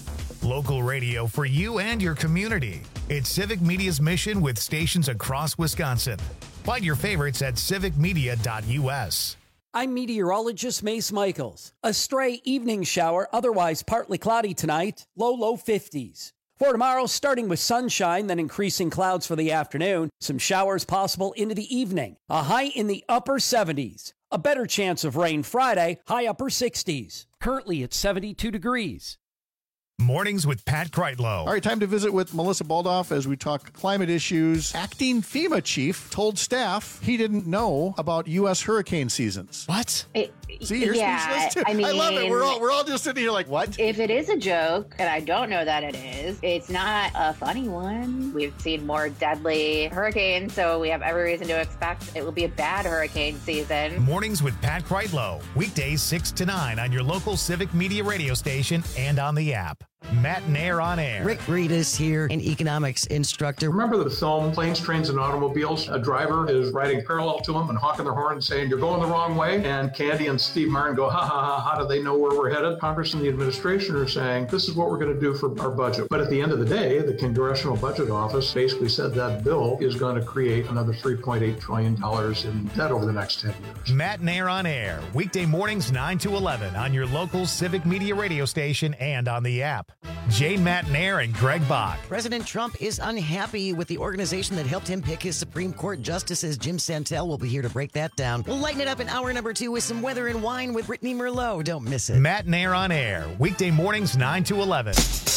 Local radio for you and your community. It's Civic Media's mission with stations across Wisconsin. Find your favorites at civic media dot U S. I'm meteorologist Mace Michaels. A stray evening shower, otherwise partly cloudy tonight, low, low fifties. For tomorrow, starting with sunshine, then increasing clouds for the afternoon. Some showers possible into the evening. A high in the upper seventies. A better chance of rain Friday, high upper sixties. Currently at seventy-two degrees. Mornings with Pat Kreitlow. All right, time to visit with Melissa Baldoff as we talk climate issues. Acting FEMA chief told staff he didn't know about U S hurricane seasons. What? It, See, you're yeah, speechless too. I mean, I love it. We're all we're all just sitting here like, what? If it is a joke, and I don't know that it is, it's not a funny one. We've seen more deadly hurricanes, so we have every reason to expect it will be a bad hurricane season. Mornings with Pat Kreitlow. Weekdays six to nine on your local Civic Media radio station and on the app. Matt Nair on Air. Rick Reedus here, an economics instructor. Remember the film Planes, Trains, and Automobiles? A driver is riding parallel to him and honking their horn and saying, you're going the wrong way. And Candy and Steve Martin go, ha, ha, ha, how do they know where we're headed? Congress and the administration are saying, this is what we're going to do for our budget. But at the end of the day, the Congressional Budget Office basically said that bill is going to create another three point eight trillion dollars in debt over the next ten years. Matt Nair on Air, weekday mornings nine to eleven on your local Civic Media radio station and on the app. Jane Matt Nair and Greg Bach. President Trump is unhappy with the organization that helped him pick his Supreme Court justices. Jim Santel will be here to break that down. We'll lighten it up in hour number two with some weather and wine with Brittany Merlot. Don't miss it. Matt Nair on Air, weekday mornings nine to eleven.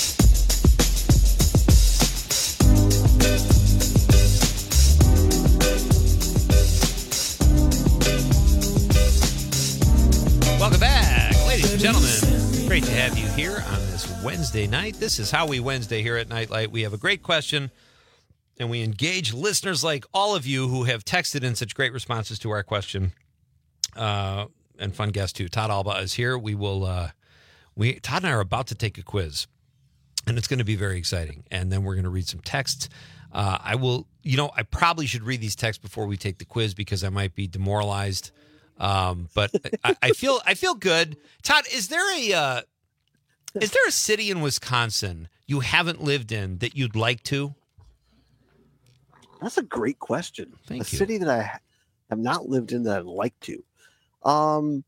Welcome back, ladies and gentlemen. Great to have you here on this Wednesday night. This is How We Wednesday here at Nightlight. We have a great question, and we engage listeners like all of you who have texted in such great responses to our question. Uh, and fun guest, too. Todd Alba is here. We will, uh, we Todd and I are about to take a quiz, and it's going to be very exciting. And then we're going to read some texts. Uh, I will, you know, I probably should read these texts before we take the quiz because I might be demoralized. Um, but I, I feel I feel good. Todd, is there a uh, is there a city in Wisconsin you haven't lived in that you'd like to? That's a great question. Thank a you. city that I have not lived in that I'd like to. Um,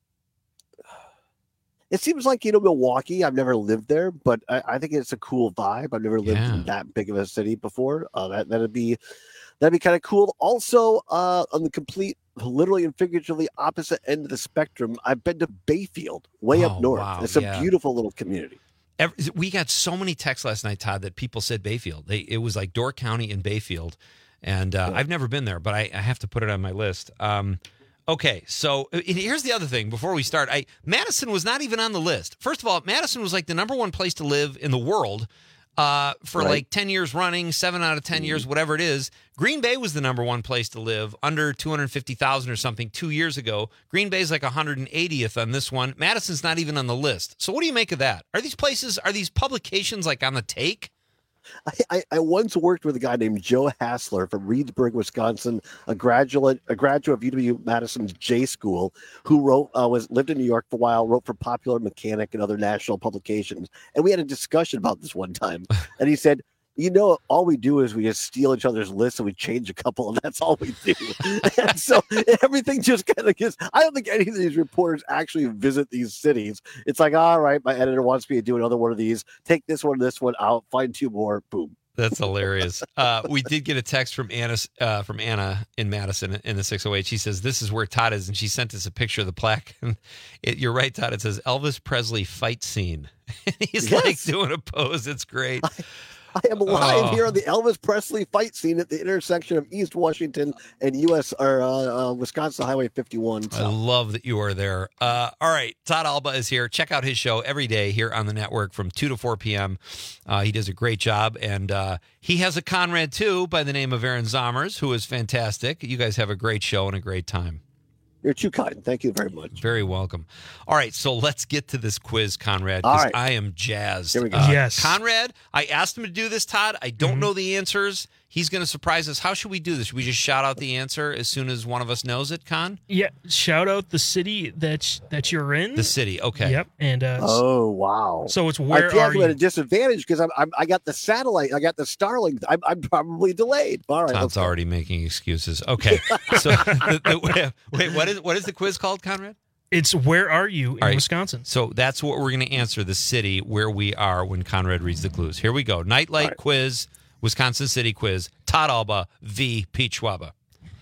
it seems like, you know, Milwaukee. I've never lived there, but I, I think it's a cool vibe. I've never lived Yeah. in that big of a city before. Uh, that that'd be that'd be kind of cool. Also, uh, on the complete, literally and figuratively opposite end of the spectrum, I've been to Bayfield, way Oh, up north. wow, It's a yeah. beautiful little community. Every, we got so many texts last night, Todd, that people said Bayfield. They, it was like Door County and Bayfield. And uh, Yeah. I've never been there, but I, I have to put it on my list. Um, okay, so uh, here's the other thing before we start. I Madison was not even on the list. First of all, Madison was like the number one place to live in the world uh, for Right. like ten years running, seven out of ten years, whatever it is. Green Bay was the number one place to live, under two hundred fifty thousand or something two years ago. Green Bay's like one hundred eightieth on this one. Madison's not even on the list. So what do you make of that? Are these places, are these publications like on the take? I, I, I once worked with a guy named Joe Hassler from Reedsburg, Wisconsin, a graduate a graduate of U W Madison's J School, who wrote uh, was lived in New York for a while, wrote for Popular Mechanic and other national publications. And we had a discussion about this one time, and he said, you know, all we do is we just steal each other's lists and we change a couple, and that's all we do. And so everything just kind of gets. I don't think any of these reporters actually visit these cities. It's like, all right, my editor wants me to do another one of these. Take this one, this one out, find two more, boom. That's hilarious. Uh, we did get a text from Anna uh, from Anna in Madison in the six oh eight. She says, this is where Todd is, and she sent us a picture of the plaque. And it, you're right, Todd. It says Elvis Presley fight scene. He's Yes. like doing a pose. It's great. I am live Oh. here on the Elvis Presley fight scene at the intersection of East Washington and U S or uh, uh, Wisconsin Highway fifty-one. I love that you are there. Uh, all right. Todd Alba is here. Check out his show every day here on the network from two to four p.m. Uh, he does a great job. And uh, he has a Conrad, too, by the name of Aaron Zommers, who is fantastic. You guys have a great show and a great time. You're too kind. Thank you very much. Very welcome. All right, so let's get to this quiz, Conrad, All because right. I am jazzed. Here we go. Uh, Yes. Conrad, I asked him to do this, Todd. I don't know the answers. He's going to surprise us. How should we do this? Should we just shout out the answer as soon as one of us knows it, Con? Yeah, shout out the city that that you're in. The city, okay. Yep, and uh, Oh, wow. so it's I where feel are like I'm at a you? disadvantage because I'm, I'm I got the satellite, I got the Starlink. I'm, I'm probably delayed. All right, Todd's let's go. already making excuses. Okay. So, the, the, wait, what is what is the quiz called, Conrad? It's where are you in All right. Wisconsin? So that's what we're going to answer, the city where we are when Conrad reads the clues. Here we go. Nightlight right. quiz, Wisconsin City quiz, Todd Alba v. Pete Schwaba.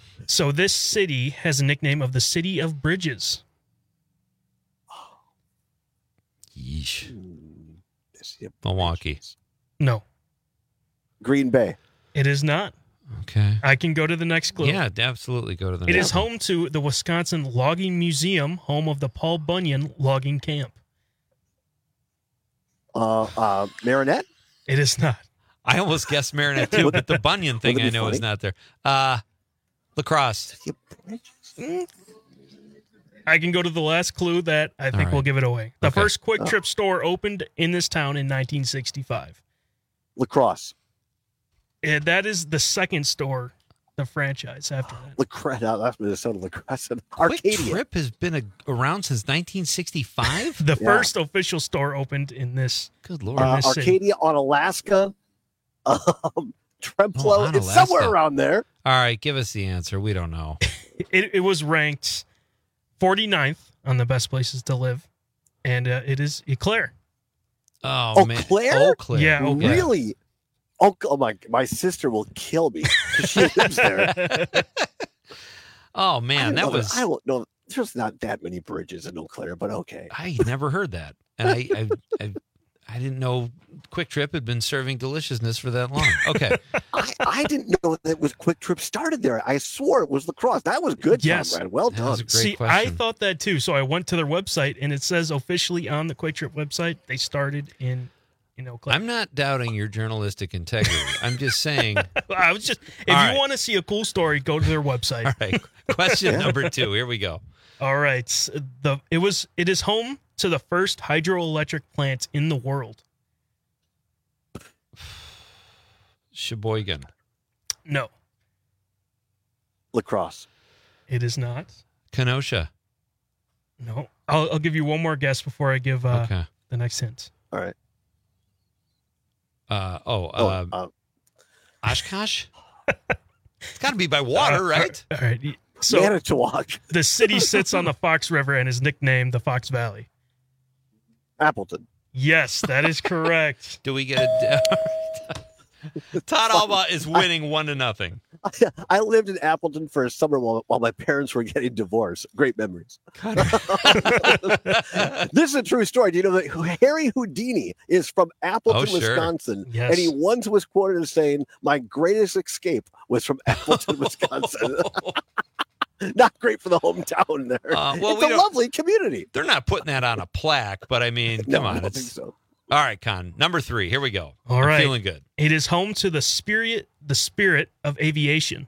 So this city has a nickname of the City of Bridges. Yeesh. This is Milwaukee. No, Green Bay. it is not. Okay. I can go to the next clue. Yeah, absolutely. Go to the It next is one. home to the Wisconsin Logging Museum, home of the Paul Bunyan Logging Camp. Uh, uh, Marinette. It is not. I almost guessed Marinette too, but the Bunyan thing Wouldn't I it be know is funny? not there. Uh, lacrosse. Mm. I can go to the last clue that I think right. will give it away. The Okay. first Quick Oh. Trip store opened in this town in nineteen sixty-five. Lacrosse. And that is the second store, the franchise after that. Lacrosse. No, that's Minnesota Lacrosse. Quick Arcadia. Trip has been a, around since nineteen sixty-five. The Yeah. first official store opened in this. Good Lord. Uh, this city. Arcadia on Alaska. Um, Tremplo. Oh, on it's Alaska. somewhere around there. All right, give us the answer. We don't know. It, it was ranked forty-ninth on the best places to live, and uh, it is Eclair. Oh, Eau man. Claire? Eau Claire. Yeah, Eau Claire. Really? Oh, oh my! My sister will kill me 'cause she lives there. Oh, I man, don't that know was. I don't know. There's not that many bridges in Eau Claire, but okay. I never heard that. And I, I, I, I didn't know Quick Trip had been serving deliciousness for that long. Okay. I, I didn't know that was Quick Trip started there. I swore it was Lacrosse. That was good, Yes. Conrad. Well That was done. a great See, question. I thought that too. So I went to their website, and it says officially on the Quick Trip website they started in, in Eau Claire. I'm not doubting your journalistic integrity. I'm just saying. I was just, if All you right. want to see a cool story, go to their website. All right. Question number two. Here we go. All right. The it was it is home to the first hydroelectric plant in the world. Sheboygan. No, Lacrosse. it is not. Kenosha. No. I'll, I'll give you one more guess before I give uh, Okay. the next hint. All right. Uh, oh, Oh, uh, uh, Oshkosh? It's got to be by water, Uh, right? All right. So Manitowoc. the city sits on the Fox River and is nicknamed the Fox Valley. Appleton. Yes, that is correct. Do we get a. Todd Alba is winning one to nothing. I lived in Appleton for a summer while, while my parents were getting divorced. Great memories. This is a true story. Do you know that Harry Houdini is from Appleton, Oh, sure. Wisconsin? Yes. And he once was quoted as saying, "My greatest escape was from Appleton, Wisconsin." Not great for the hometown there. Uh, well, it's we a don't- lovely community. They're not putting that on a plaque, but I mean, No, come I on. don't It's think so. all right, Con. Number three. Here we go. All I'm right. feeling good. It is home to the spirit, the spirit of aviation.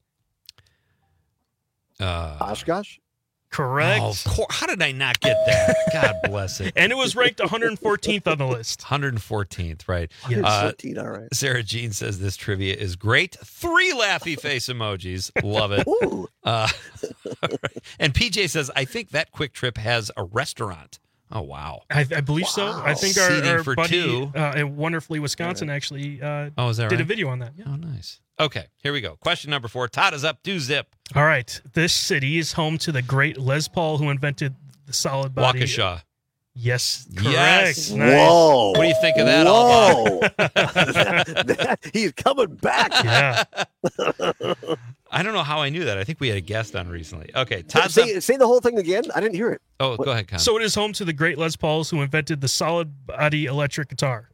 Uh, Oshkosh? Correct. oh, of course. How did I not get that? God bless it. And it was ranked one hundred fourteenth on the list. one hundred fourteenth, right? Yes. Uh, fourteen, all right. Sarah Jean says this trivia is great. Three laughy face emojis. Love it. Ooh. Uh, all right. And P J says, I think that Quick Trip has a restaurant. Oh, wow. I, I believe so. I think our, Seating our for buddy two. uh, in Wonderfully Wisconsin actually uh, Oh, is that did a right? video on that. Yeah. Oh, nice. Okay, here we go. Question number four. Todd is up. Do zip. All right. This city is home to the great Les Paul who invented the solid body. Waukesha. Yes. Correct. Yes. Nice. Whoa. What do you think of that, Whoa. That- that- he's coming back. Yeah. I don't know how I knew that. I think we had a guest on recently. Okay, Todd's up. Say, say the whole thing again. I didn't hear it. Oh, go ahead, Con. So it is home to the great Les Pauls who invented the solid body electric guitar.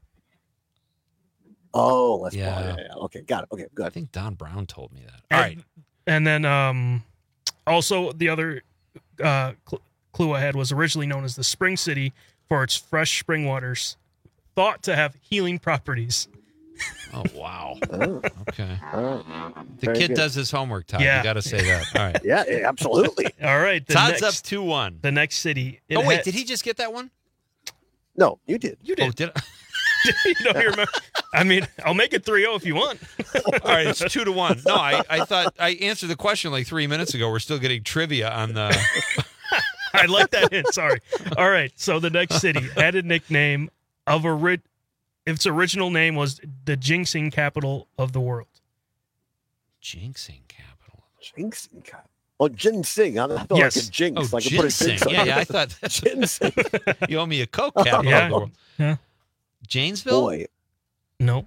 Oh, let's Yeah. yeah. yeah, yeah. Okay, got it. Okay, I good. think Don Brown told me that. And, All right. And then um, also the other uh, cl- clue I had was originally known as the Spring City for its fresh spring waters, thought to have healing properties. Oh, wow. Oh, Okay. all right. The Very kid good. does his homework, Todd. Yeah. You got to say that. All right. Yeah, yeah, absolutely. All right. The Todd's next, up two one. The next city. it Oh, wait. ha- Did he just get that one? No, you did. You Oh, did. did I? you don't remember? I mean, I'll make it three oh if you want. All right. It's two to one. No, I, I thought I answered the question like three minutes ago. We're still getting trivia on the. I like that hint. Sorry. All right. So the next city had a nickname of a ri- its original name was the jinxing capital of the world. Jinxing capital. Jinxing. God. Oh, ginseng. I thought Yes. like a jinx. Oh, like I put a ginseng. jinx on Yeah, it. yeah. I thought ginseng. you owe me a Coke capital Yeah. of the world. Yeah. Janesville? Boy. No.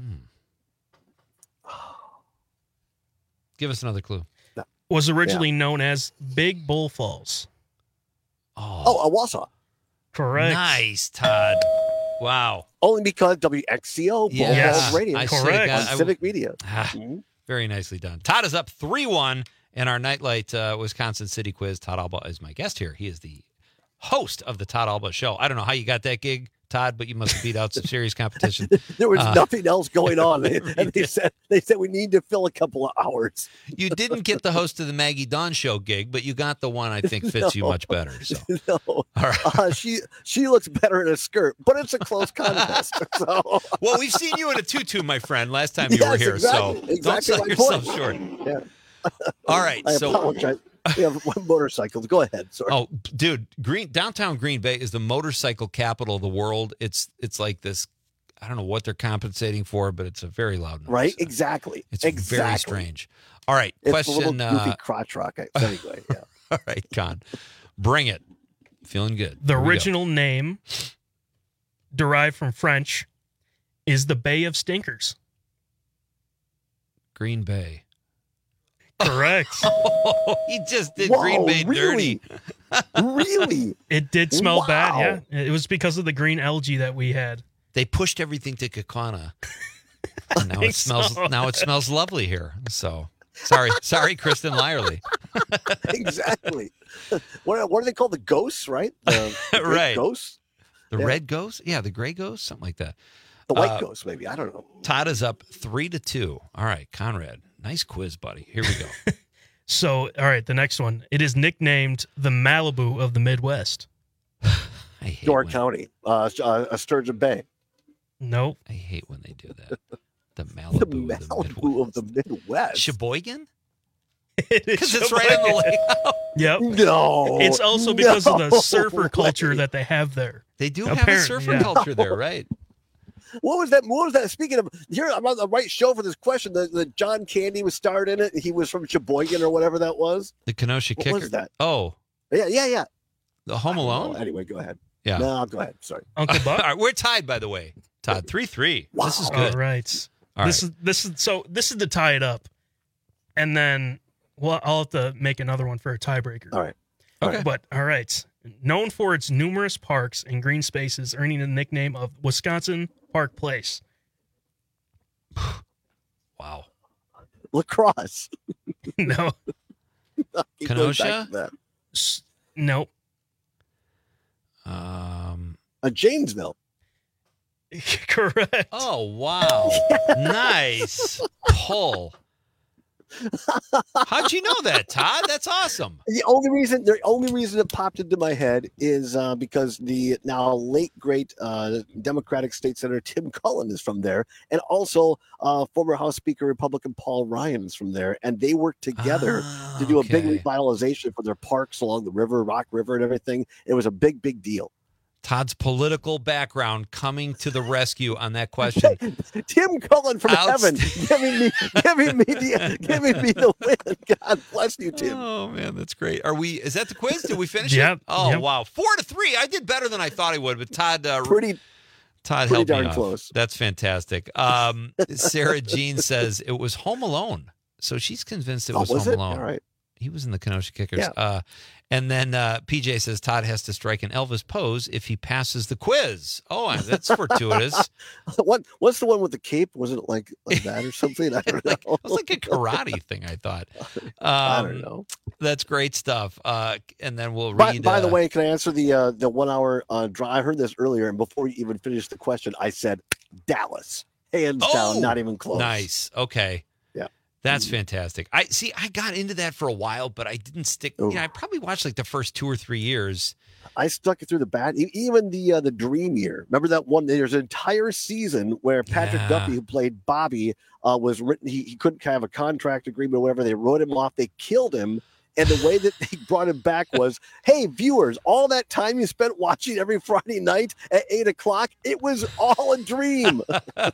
Give us another clue. Was originally known as Big Bull Falls. Oh, Oh, Owasso. Correct. nice, Todd. Wow. Only because W X C O, Bull Yes. Balls Radio, I on should've Correct. got- I- Civic Media. Ah, Mhm. very nicely done. Todd is up three one in our Nightlight uh, Wisconsin City Quiz. Todd Alba is my guest here. He is the host of the Todd Alba Show. I don't know how you got that gig, Todd, but you must have beat out some serious competition. There was Uh, nothing else going on, and they said they said we need to fill a couple of hours. You didn't get the host of the Maggie Dawn show gig, but you got the one I think fits you No. much better. So. No, All right. uh, she she looks better in a skirt, but it's a close contest. So. Well, we've seen you in a tutu, my friend, last time you Yes, were here, exactly, so exactly don't sell my yourself point. short. Yeah. All right, I so apologize. We have one motorcycles. Go ahead. Sorry. oh, dude, Green downtown Green Bay is the motorcycle capital of the world. It's it's like this. I don't know what they're compensating for, but it's a very loud noise. Right? Exactly. It's exactly. very strange. All right, It's question. a little goofy uh, crotch rock. Anyway, yeah. all right, Con, bring it. Feeling good. The Here we go. original name, derived from French, is the Bay of Stinkers. Green Bay. Correct. Oh, he just did Whoa, Green Bay really? dirty. Really? It did smell Wow. bad, yeah. It was because of the green algae that we had. They pushed everything to Kakana. And now it think smells. so. Now it smells lovely here. So sorry, sorry, Kristen Lyerly. Exactly. What, what are they called? The ghosts, right? The, the great Right. Ghosts? The Yeah. red ghost, yeah, the gray ghost, something like that. The white Uh, ghosts, maybe. I don't know. Todd is up three to two. All right, Conrad, nice quiz, buddy. Here we go. So, all right, the next one. It is nicknamed the Malibu of the Midwest. I hate Door when, County, uh, uh, Sturgeon Bay. Nope. I hate when they do that. The The Malibu, of the Malibu of the Midwest. Sheboygan, Because because it's right on the lake. Yep. No. It's also because of the no surfer culture way. that they have there. They do have a Apparently, surfer yeah. culture there, right? What was that? What was that? Speaking of, here I'm on the right show for this question. The, the John Candy was starred in it. He was from Sheboygan or whatever that was. The Kenosha What Kicker. was that? Oh, Yeah, yeah, yeah. the Home Oh, Alone. anyway, go ahead. Yeah. No, go ahead. Sorry. Uncle All Buck. right, we're tied, by the way. Todd, three three. Wow. This is All good. right. All this right. is this is so this is to tie it up, and then well, I'll have to make another one for a tiebreaker. All right. Okay. But all right, known for its numerous parks and green spaces, earning the nickname of Wisconsin Park Place. Wow. Lacrosse. No, Keep going back Kenosha? to that. S- nope. Um. Uh, Janesville. Correct. Oh wow! Nice pull. How'd you know that, Todd? That's awesome. The only reason, the only reason it popped into my head is uh, because the now late great uh, Democratic State Senator Tim Cullen is from there, and also uh, former House Speaker Republican Paul Ryan is from there, and they worked together Ah, to do a big okay. revitalization for their parks along the river, Rock River, and everything. It was a big, big deal. Todd's political background coming to the rescue on that question. Tim Cullen from Outst- heaven, giving me, giving me the, giving me the win. God bless you, Tim. Oh man, that's great. Are we? Is that the quiz? Did we finish Yep, it? Oh yep. wow, four to three. I did better than I thought I would, but Todd, uh, Pretty, Todd pretty helped me darn out. close. That's fantastic. Um, Sarah Jean says it was Home Alone, so she's convinced it Oh, was, was Home it? Alone. All right. He was in the Kenosha Kickers. Yeah. Uh, and then uh, P J says Todd has to strike an Elvis pose if he passes the quiz. Oh, that's fortuitous. What what's the one with the cape? Was it like, like that or something? I don't know. Like, it was like a karate thing, I thought. Um, I don't know. That's great stuff. Uh, and then we'll By, read. by the uh, way, can I answer the uh, the one hour uh, drive? I heard this earlier, and before you even finished the question, I said Dallas, hands Oh, down, not even close. Nice. Okay. Yeah. That's fantastic. I see. I got into that for a while, but I didn't stick. Oh. You know, I probably watched like the first two or three years. I stuck it through the bat. E- Even the uh, the Dream Year. Remember that one? There's an entire season where Patrick Yeah. Duffy, who played Bobby, uh, was written. He, he couldn't have a contract agreement or whatever. They wrote him off. They killed him. And the way that they brought him back was, hey, viewers, all that time you spent watching every Friday night at eight o'clock, it was all a dream.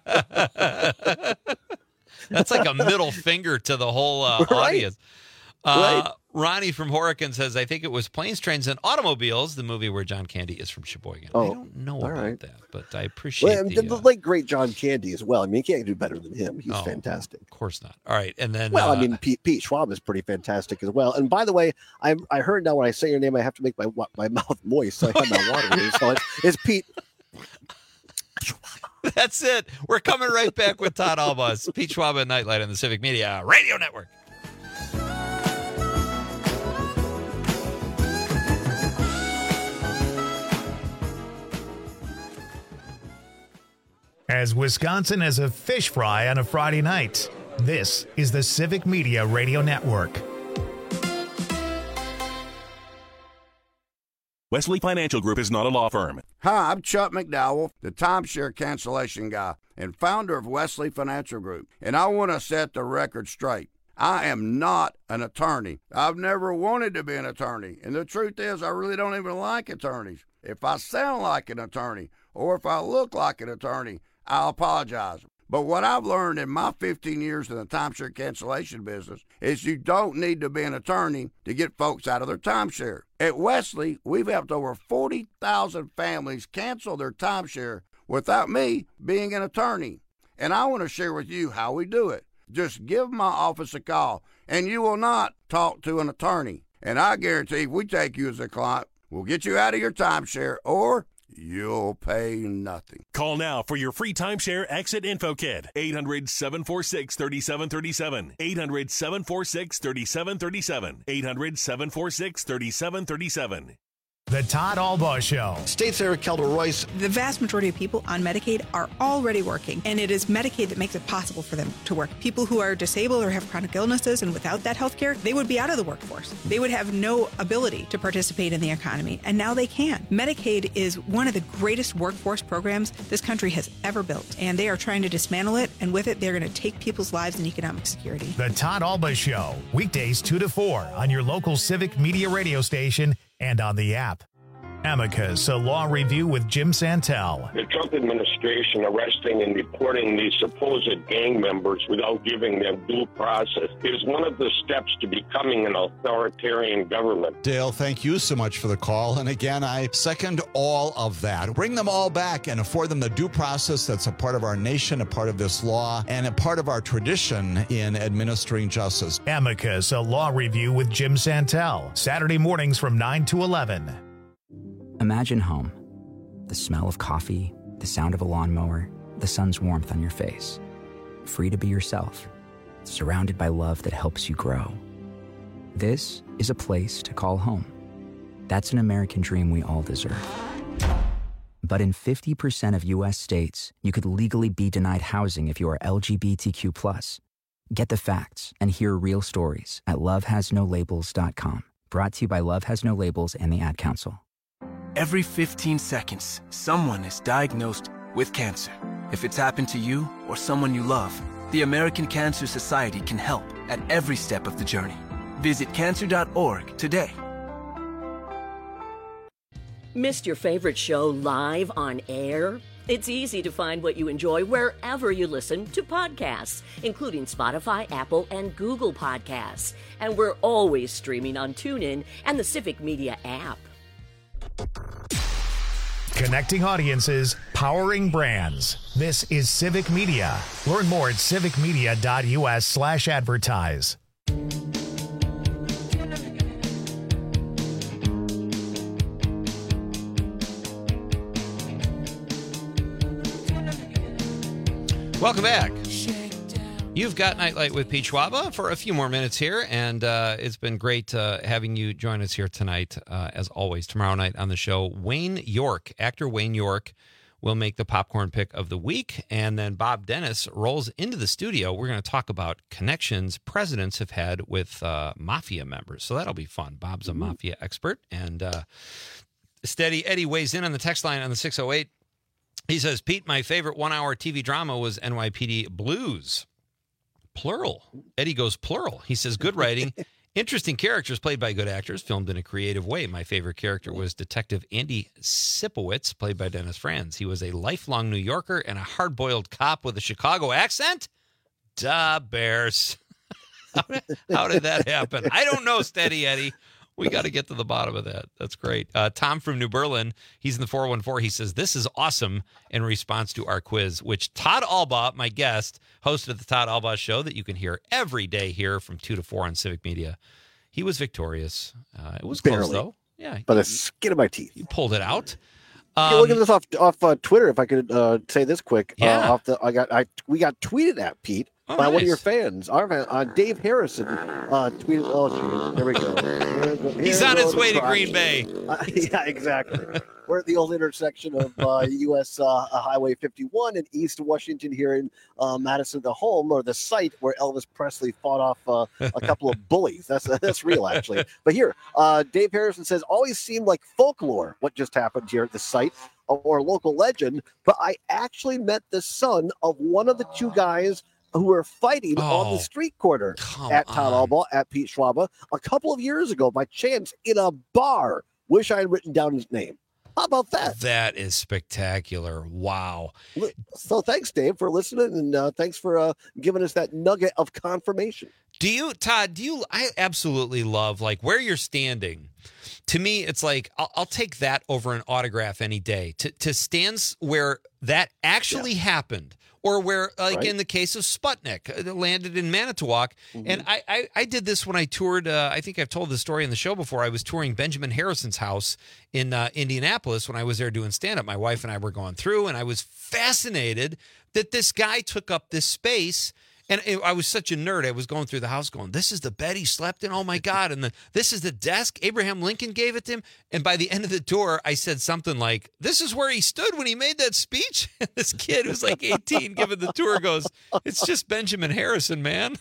That's like a middle finger to the whole uh, Right. audience. Uh, Right. Ronnie from Horicon says, I think it was Planes, Trains, and Automobiles, the movie where John Candy is from Sheboygan. I Oh, don't know all about right. that, but I appreciate Well, the, the, the uh, late great John Candy as well. I mean, you can't do better than him. He's Oh, fantastic. Of course not. All right. And then, Well, uh, I mean, Pete, Pete Schwab is pretty fantastic as well. And by the way, I I heard now when I say your name, I have to make my wa- my mouth moist. So I have my water here. So it's, it's Pete. that's it. We're coming right back with Todd Alba, Pete Schwab and Nightlight on the Civic Media Radio Network. as Wisconsin as a fish fry on a Friday night. This is the Civic Media Radio Network. Wesley Financial Group is not a law firm. Hi, I'm Chuck McDowell, the timeshare cancellation guy and founder of Wesley Financial Group, and I want to set the record straight. I am not an attorney. I've never wanted to be an attorney, and the truth is I really don't even like attorneys. If I sound like an attorney or if I look like an attorney, I'll apologize. But what I've learned in my fifteen years in the timeshare cancellation business is you don't need to be an attorney to get folks out of their timeshare. At Wesley, we've helped over forty thousand families cancel their timeshare without me being an attorney. And I want to share with you how we do it. Just give my office a call, and you will not talk to an attorney. And I guarantee if we take you as a client, we'll get you out of your timeshare, or you'll pay nothing. Call now for your free timeshare exit info kit. eight hundred, seven four six, three seven three seven. eight hundred, seven four six, three seven three seven. eight hundred, seven four six, three seven three seven. The Todd Albaugh Show. States Eric Kelder Royce. The vast majority of people on Medicaid are already working, and it is Medicaid that makes it possible for them to work. People who are disabled or have chronic illnesses, and without that health care, they would be out of the workforce. They would have no ability to participate in the economy, and now they can. Medicaid is one of the greatest workforce programs this country has ever built, and they are trying to dismantle it, and with it, they're going to take people's lives and economic security. The Todd Albaugh Show, weekdays two to four on your local Civic Media radio station and on the app. Amicus, a law review with Jim Santel. The Trump administration arresting and deporting these supposed gang members without giving them due process is one of the steps to becoming an authoritarian government. Dale, thank you so much for the call. And again, I second all of that. Bring them all back and afford them the due process that's a part of our nation, a part of this law, and a part of our tradition in administering justice. Amicus, a law review with Jim Santel. Saturday mornings from nine to eleven. Imagine home. The smell of coffee, the sound of a lawnmower, the sun's warmth on your face. Free to be yourself, surrounded by love that helps you grow. This is a place to call home. That's an American dream we all deserve. But in fifty percent of U S states, you could legally be denied housing if you are L G B T Q plus. Get the facts and hear real stories at love has no labels dot com. Brought to you by Love Has No Labels and the Ad Council. Every fifteen seconds, someone is diagnosed with cancer. If it's happened to you or someone you love, the American Cancer Society can help at every step of the journey. Visit cancer dot org today. Missed your favorite show live on air? It's easy to find what you enjoy wherever you listen to podcasts, including Spotify, Apple, and Google Podcasts. And we're always streaming on TuneIn and the Civic Media app. Connecting audiences, powering brands. This is Civic Media. Learn more at civic media dot u s slash advertise. Welcome back. You've got Nightlight with Pete Schwaba for a few more minutes here, and uh, it's been great uh, having you join us here tonight, uh, as always. Tomorrow night on the show, Wayne York, actor Wayne York, will make the popcorn pick of the week, and then Bob Dennis rolls into the studio. We're going to talk about connections presidents have had with uh, mafia members, so that'll be fun. Bob's a mafia expert, and uh, Steady Eddie weighs in on the text line on the six oh eight. He says, Pete, my favorite one-hour T V drama was N Y P D Blues. Plural. Eddie goes plural. He says, good writing, interesting characters played by good actors, filmed in a creative way. My favorite character was Detective Andy Sipowicz, played by Dennis Franz. He was a lifelong New Yorker and a hard-boiled cop with a Chicago accent. Duh, Bears. how, did, how did that happen? I don't know, Steady Eddie. We got to get to the bottom of that. That's great. Uh, Tom from New Berlin, he's in the four one four. He says, this is awesome in response to our quiz, which Todd Albaugh, my guest, hosted the Todd Albaugh Show that you can hear every day here from two to four on Civic Media. He was victorious. Uh, it was Barely. close, though. Yeah, By the skin of my teeth. You pulled it out. Um, hey, look at this off off uh, Twitter. If I could uh, say this quick, Yeah. uh, off the I got I we got tweeted at Pete Oh, by one of nice. your fans. Our fan, uh, Dave Harrison, uh, tweeted. Oh, geez, there we go. There He's on his way to Green Bay. Uh, yeah, exactly. We're at the old intersection of uh, U S uh, Highway fifty-one and East Washington here in uh, Madison, the home or the site where Elvis Presley fought off uh, a couple of bullies. That's that's real, actually. But here, uh, Dave Harrison says, always seemed like folklore what just happened here at the site or local legend, but I actually met the son of one of the two guys who were fighting Oh, on the street corner come at Todd on. Albaugh, at Pete Schwaba, a couple of years ago by chance in a bar. Wish I had written down his name. How about that? That is spectacular. Wow. So thanks, Dave, for listening, and uh, thanks for uh, giving us that nugget of confirmation. Do you, Todd, do you, I absolutely love like where you're standing. To me, it's like, I'll, I'll take that over an autograph any day. To, to stand where that actually yeah. happened. Or where, like right. in the case of Sputnik, it landed in Manitowoc. Mm-hmm. And I, I, I did this when I toured, uh, I think I've told the story in the show before. I was touring Benjamin Harrison's house in uh, Indianapolis when I was there doing stand-up. My wife and I were going through, and I was fascinated that this guy took up this space. And it, I was such a nerd. I was going through the house going, this is the bed he slept in? Oh, my God. And the, this is the desk. Abraham Lincoln gave it to him. And by the end of the tour, I said something like, this is where he stood when he made that speech? And this kid who's like eighteen giving the tour goes, it's just Benjamin Harrison, man.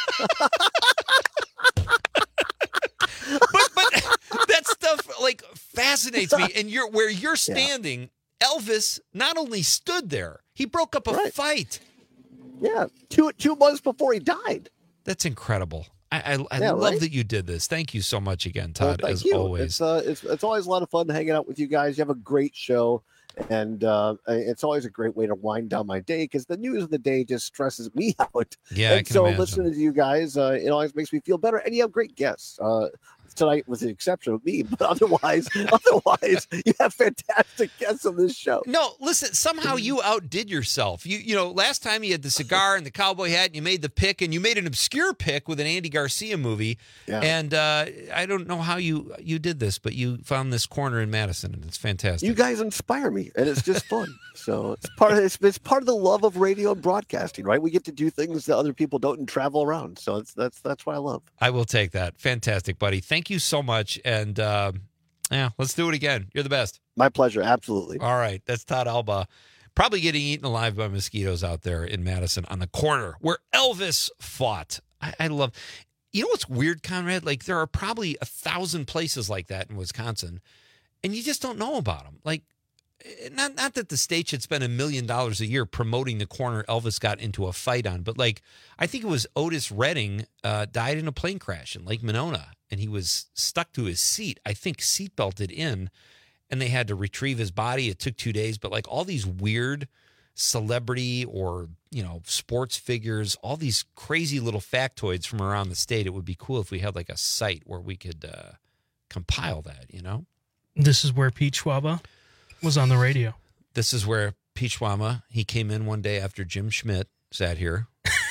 but, but that stuff, like, fascinates me. And you're where you're standing, yeah. Elvis not only stood there, he broke up a right. fight. Yeah, two two months before he died. That's incredible. I I, I yeah, love right? that you did this. Thank you so much again, Todd, well, as you. always. It's, uh, it's it's always a lot of fun hanging out with you guys. You have a great show, and uh, it's always a great way to wind down my day because the news of the day just stresses me out. Yeah, and I can so imagine. Listening to you guys, uh, it always makes me feel better. And you have great guests. Uh, tonight with the exception of me, but otherwise, otherwise, you have fantastic guests on this show. No, listen, somehow you outdid yourself. You you know, last time you had the cigar and the cowboy hat and you made the pick and you made an obscure pick with an Andy Garcia movie. Yeah. And uh, I don't know how you you did this, but you found this corner in Madison and it's fantastic. You guys inspire me and it's just fun. So it's part of it's, it's part of the love of radio and broadcasting, right? We get to do things that other people don't and travel around. So it's that's that's what I love. I will take that. Fantastic, buddy. Thank you so much. And uh, yeah, let's do it again. You're the best. My pleasure. Absolutely. All right. That's Todd Albaugh. Probably getting eaten alive by mosquitoes out there in Madison on the corner where Elvis fought. I, I love, you know what's weird, Conrad? Like there are probably a thousand places like that in Wisconsin and you just don't know about them. Like, Not not that the state should spend a million dollars a year promoting the corner Elvis got into a fight on, but like I think it was Otis Redding uh, died in a plane crash in Lake Monona, and he was stuck to his seat. I think seatbelted in, and they had to retrieve his body. It took two days, but like all these weird celebrity or you know sports figures, all these crazy little factoids from around the state. It would be cool if we had like a site where we could uh, compile that. You know, this is where Pete Schwaba was on the radio. This is where Pete Schwama, he came in one day after Jim Schmidt sat here.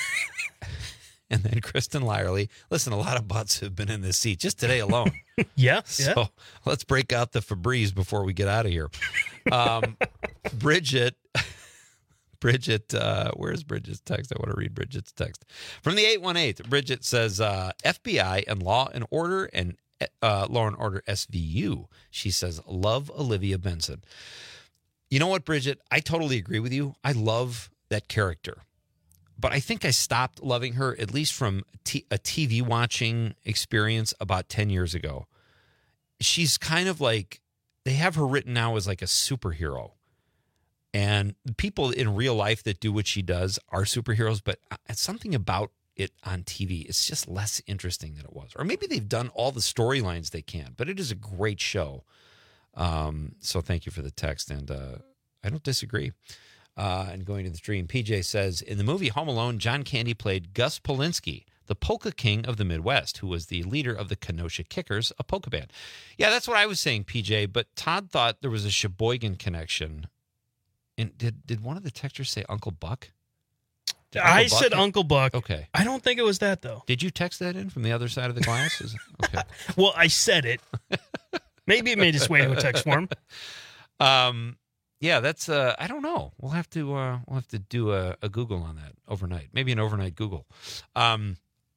And then Kristen Lyerly. Listen, a lot of butts have been in this seat just today alone. yeah. So yeah. let's break out the Febreze before we get out of here. Um, Bridget, Bridget, uh, where's Bridget's text? I want to read Bridget's text. From the eight one eight, Bridget says, uh, F B I and Law and Order and Uh, Law and Order S V U. She says, love Olivia Benson. You know what, Bridget? I totally agree with you. I love that character. But I think I stopped loving her, at least from t- a T V watching experience about ten years ago. She's kind of like, they have her written now as like a superhero. And people in real life that do what she does are superheroes, but it's something about it on T V, it's just less interesting than it was. Or maybe they've done all the storylines they can, but it is a great show. Um, so thank you for the text, and uh, I don't disagree. Uh, and going to the stream, P J says, in the movie Home Alone, John Candy played Gus Polinski, the polka king of the Midwest, who was the leader of the Kenosha Kickers, a polka band. Yeah, that's what I was saying, P J, but Todd thought there was a Sheboygan connection. And did, did one of the texters say Uncle Buck? I Buck said it? Uncle Buck. Okay. I don't think it was that, though. Did you text that in from the other side of the glass? Is, okay. Well, I said it. Maybe it made its way to a text form. Um, yeah, that's, uh, I don't know. We'll have to, uh, we'll have to do a, a Google on that overnight. Maybe an overnight Google. Um,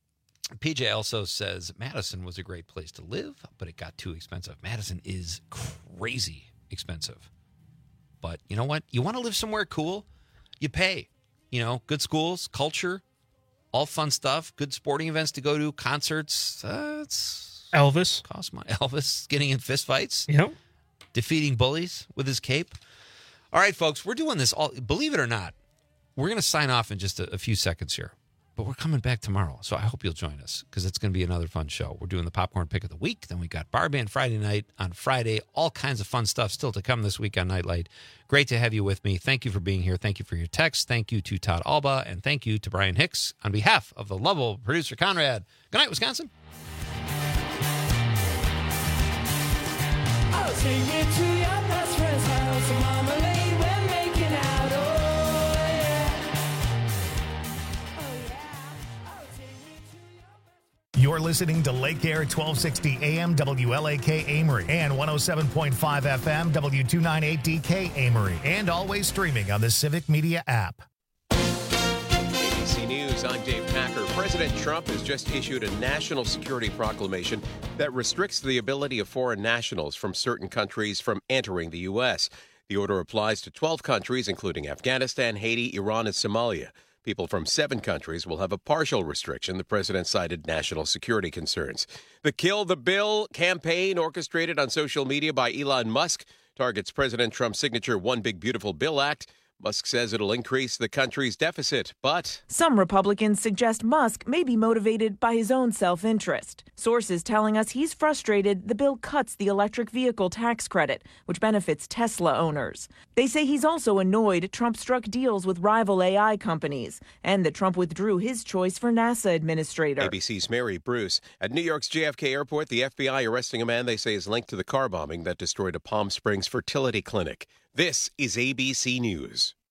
P J also says Madison was a great place to live, but it got too expensive. Madison is crazy expensive. But you know what? You want to live somewhere cool? You pay. You know, good schools, culture, all fun stuff, good sporting events to go to, concerts. Uh, it's Elvis. Cost money. Elvis getting in fistfights. Yep. Defeating bullies with his cape. All right, folks, we're doing this all. Believe it or not, we're going to sign off in just a, a few seconds here. But we're coming back tomorrow, so I hope you'll join us because it's going to be another fun show. We're doing the Popcorn Pick of the Week. Then we got Bar Band Friday night on Friday. All kinds of fun stuff still to come this week on Nightlight. Great to have you with me. Thank you for being here. Thank you for your text. Thank you to Todd Alba, and thank you to Brian Hicks on behalf of the lovable producer Conrad. Good night, Wisconsin. I'll take you to your best friend's house. Marmalade, we're making out. Oh, yeah. Oh, yeah. I'll take you to your... You're listening to Lake Air twelve sixty A M W L A K Amory and one oh seven point five F M W two ninety-eight D K Amory, and always streaming on the Civic Media app. A B C News, I'm Dave Packer. President Trump has just issued a national security proclamation that restricts the ability of foreign nationals from certain countries from entering the U S. The order applies to twelve countries, including Afghanistan, Haiti, Iran, and Somalia. People from seven countries will have a partial restriction. The president cited national security concerns. The Kill the Bill campaign, orchestrated on social media by Elon Musk, targets President Trump's signature One Big Beautiful Bill Act. Musk says it'll increase the country's deficit, but some Republicans suggest Musk may be motivated by his own self-interest. Sources telling us he's frustrated the bill cuts the electric vehicle tax credit, which benefits Tesla owners. They say he's also annoyed Trump struck deals with rival A I companies and that Trump withdrew his choice for NASA administrator. A B C's Mary Bruce. At New York's J F K Airport, the F B I arresting a man they say is linked to the car bombing that destroyed a Palm Springs fertility clinic. This is A B C News.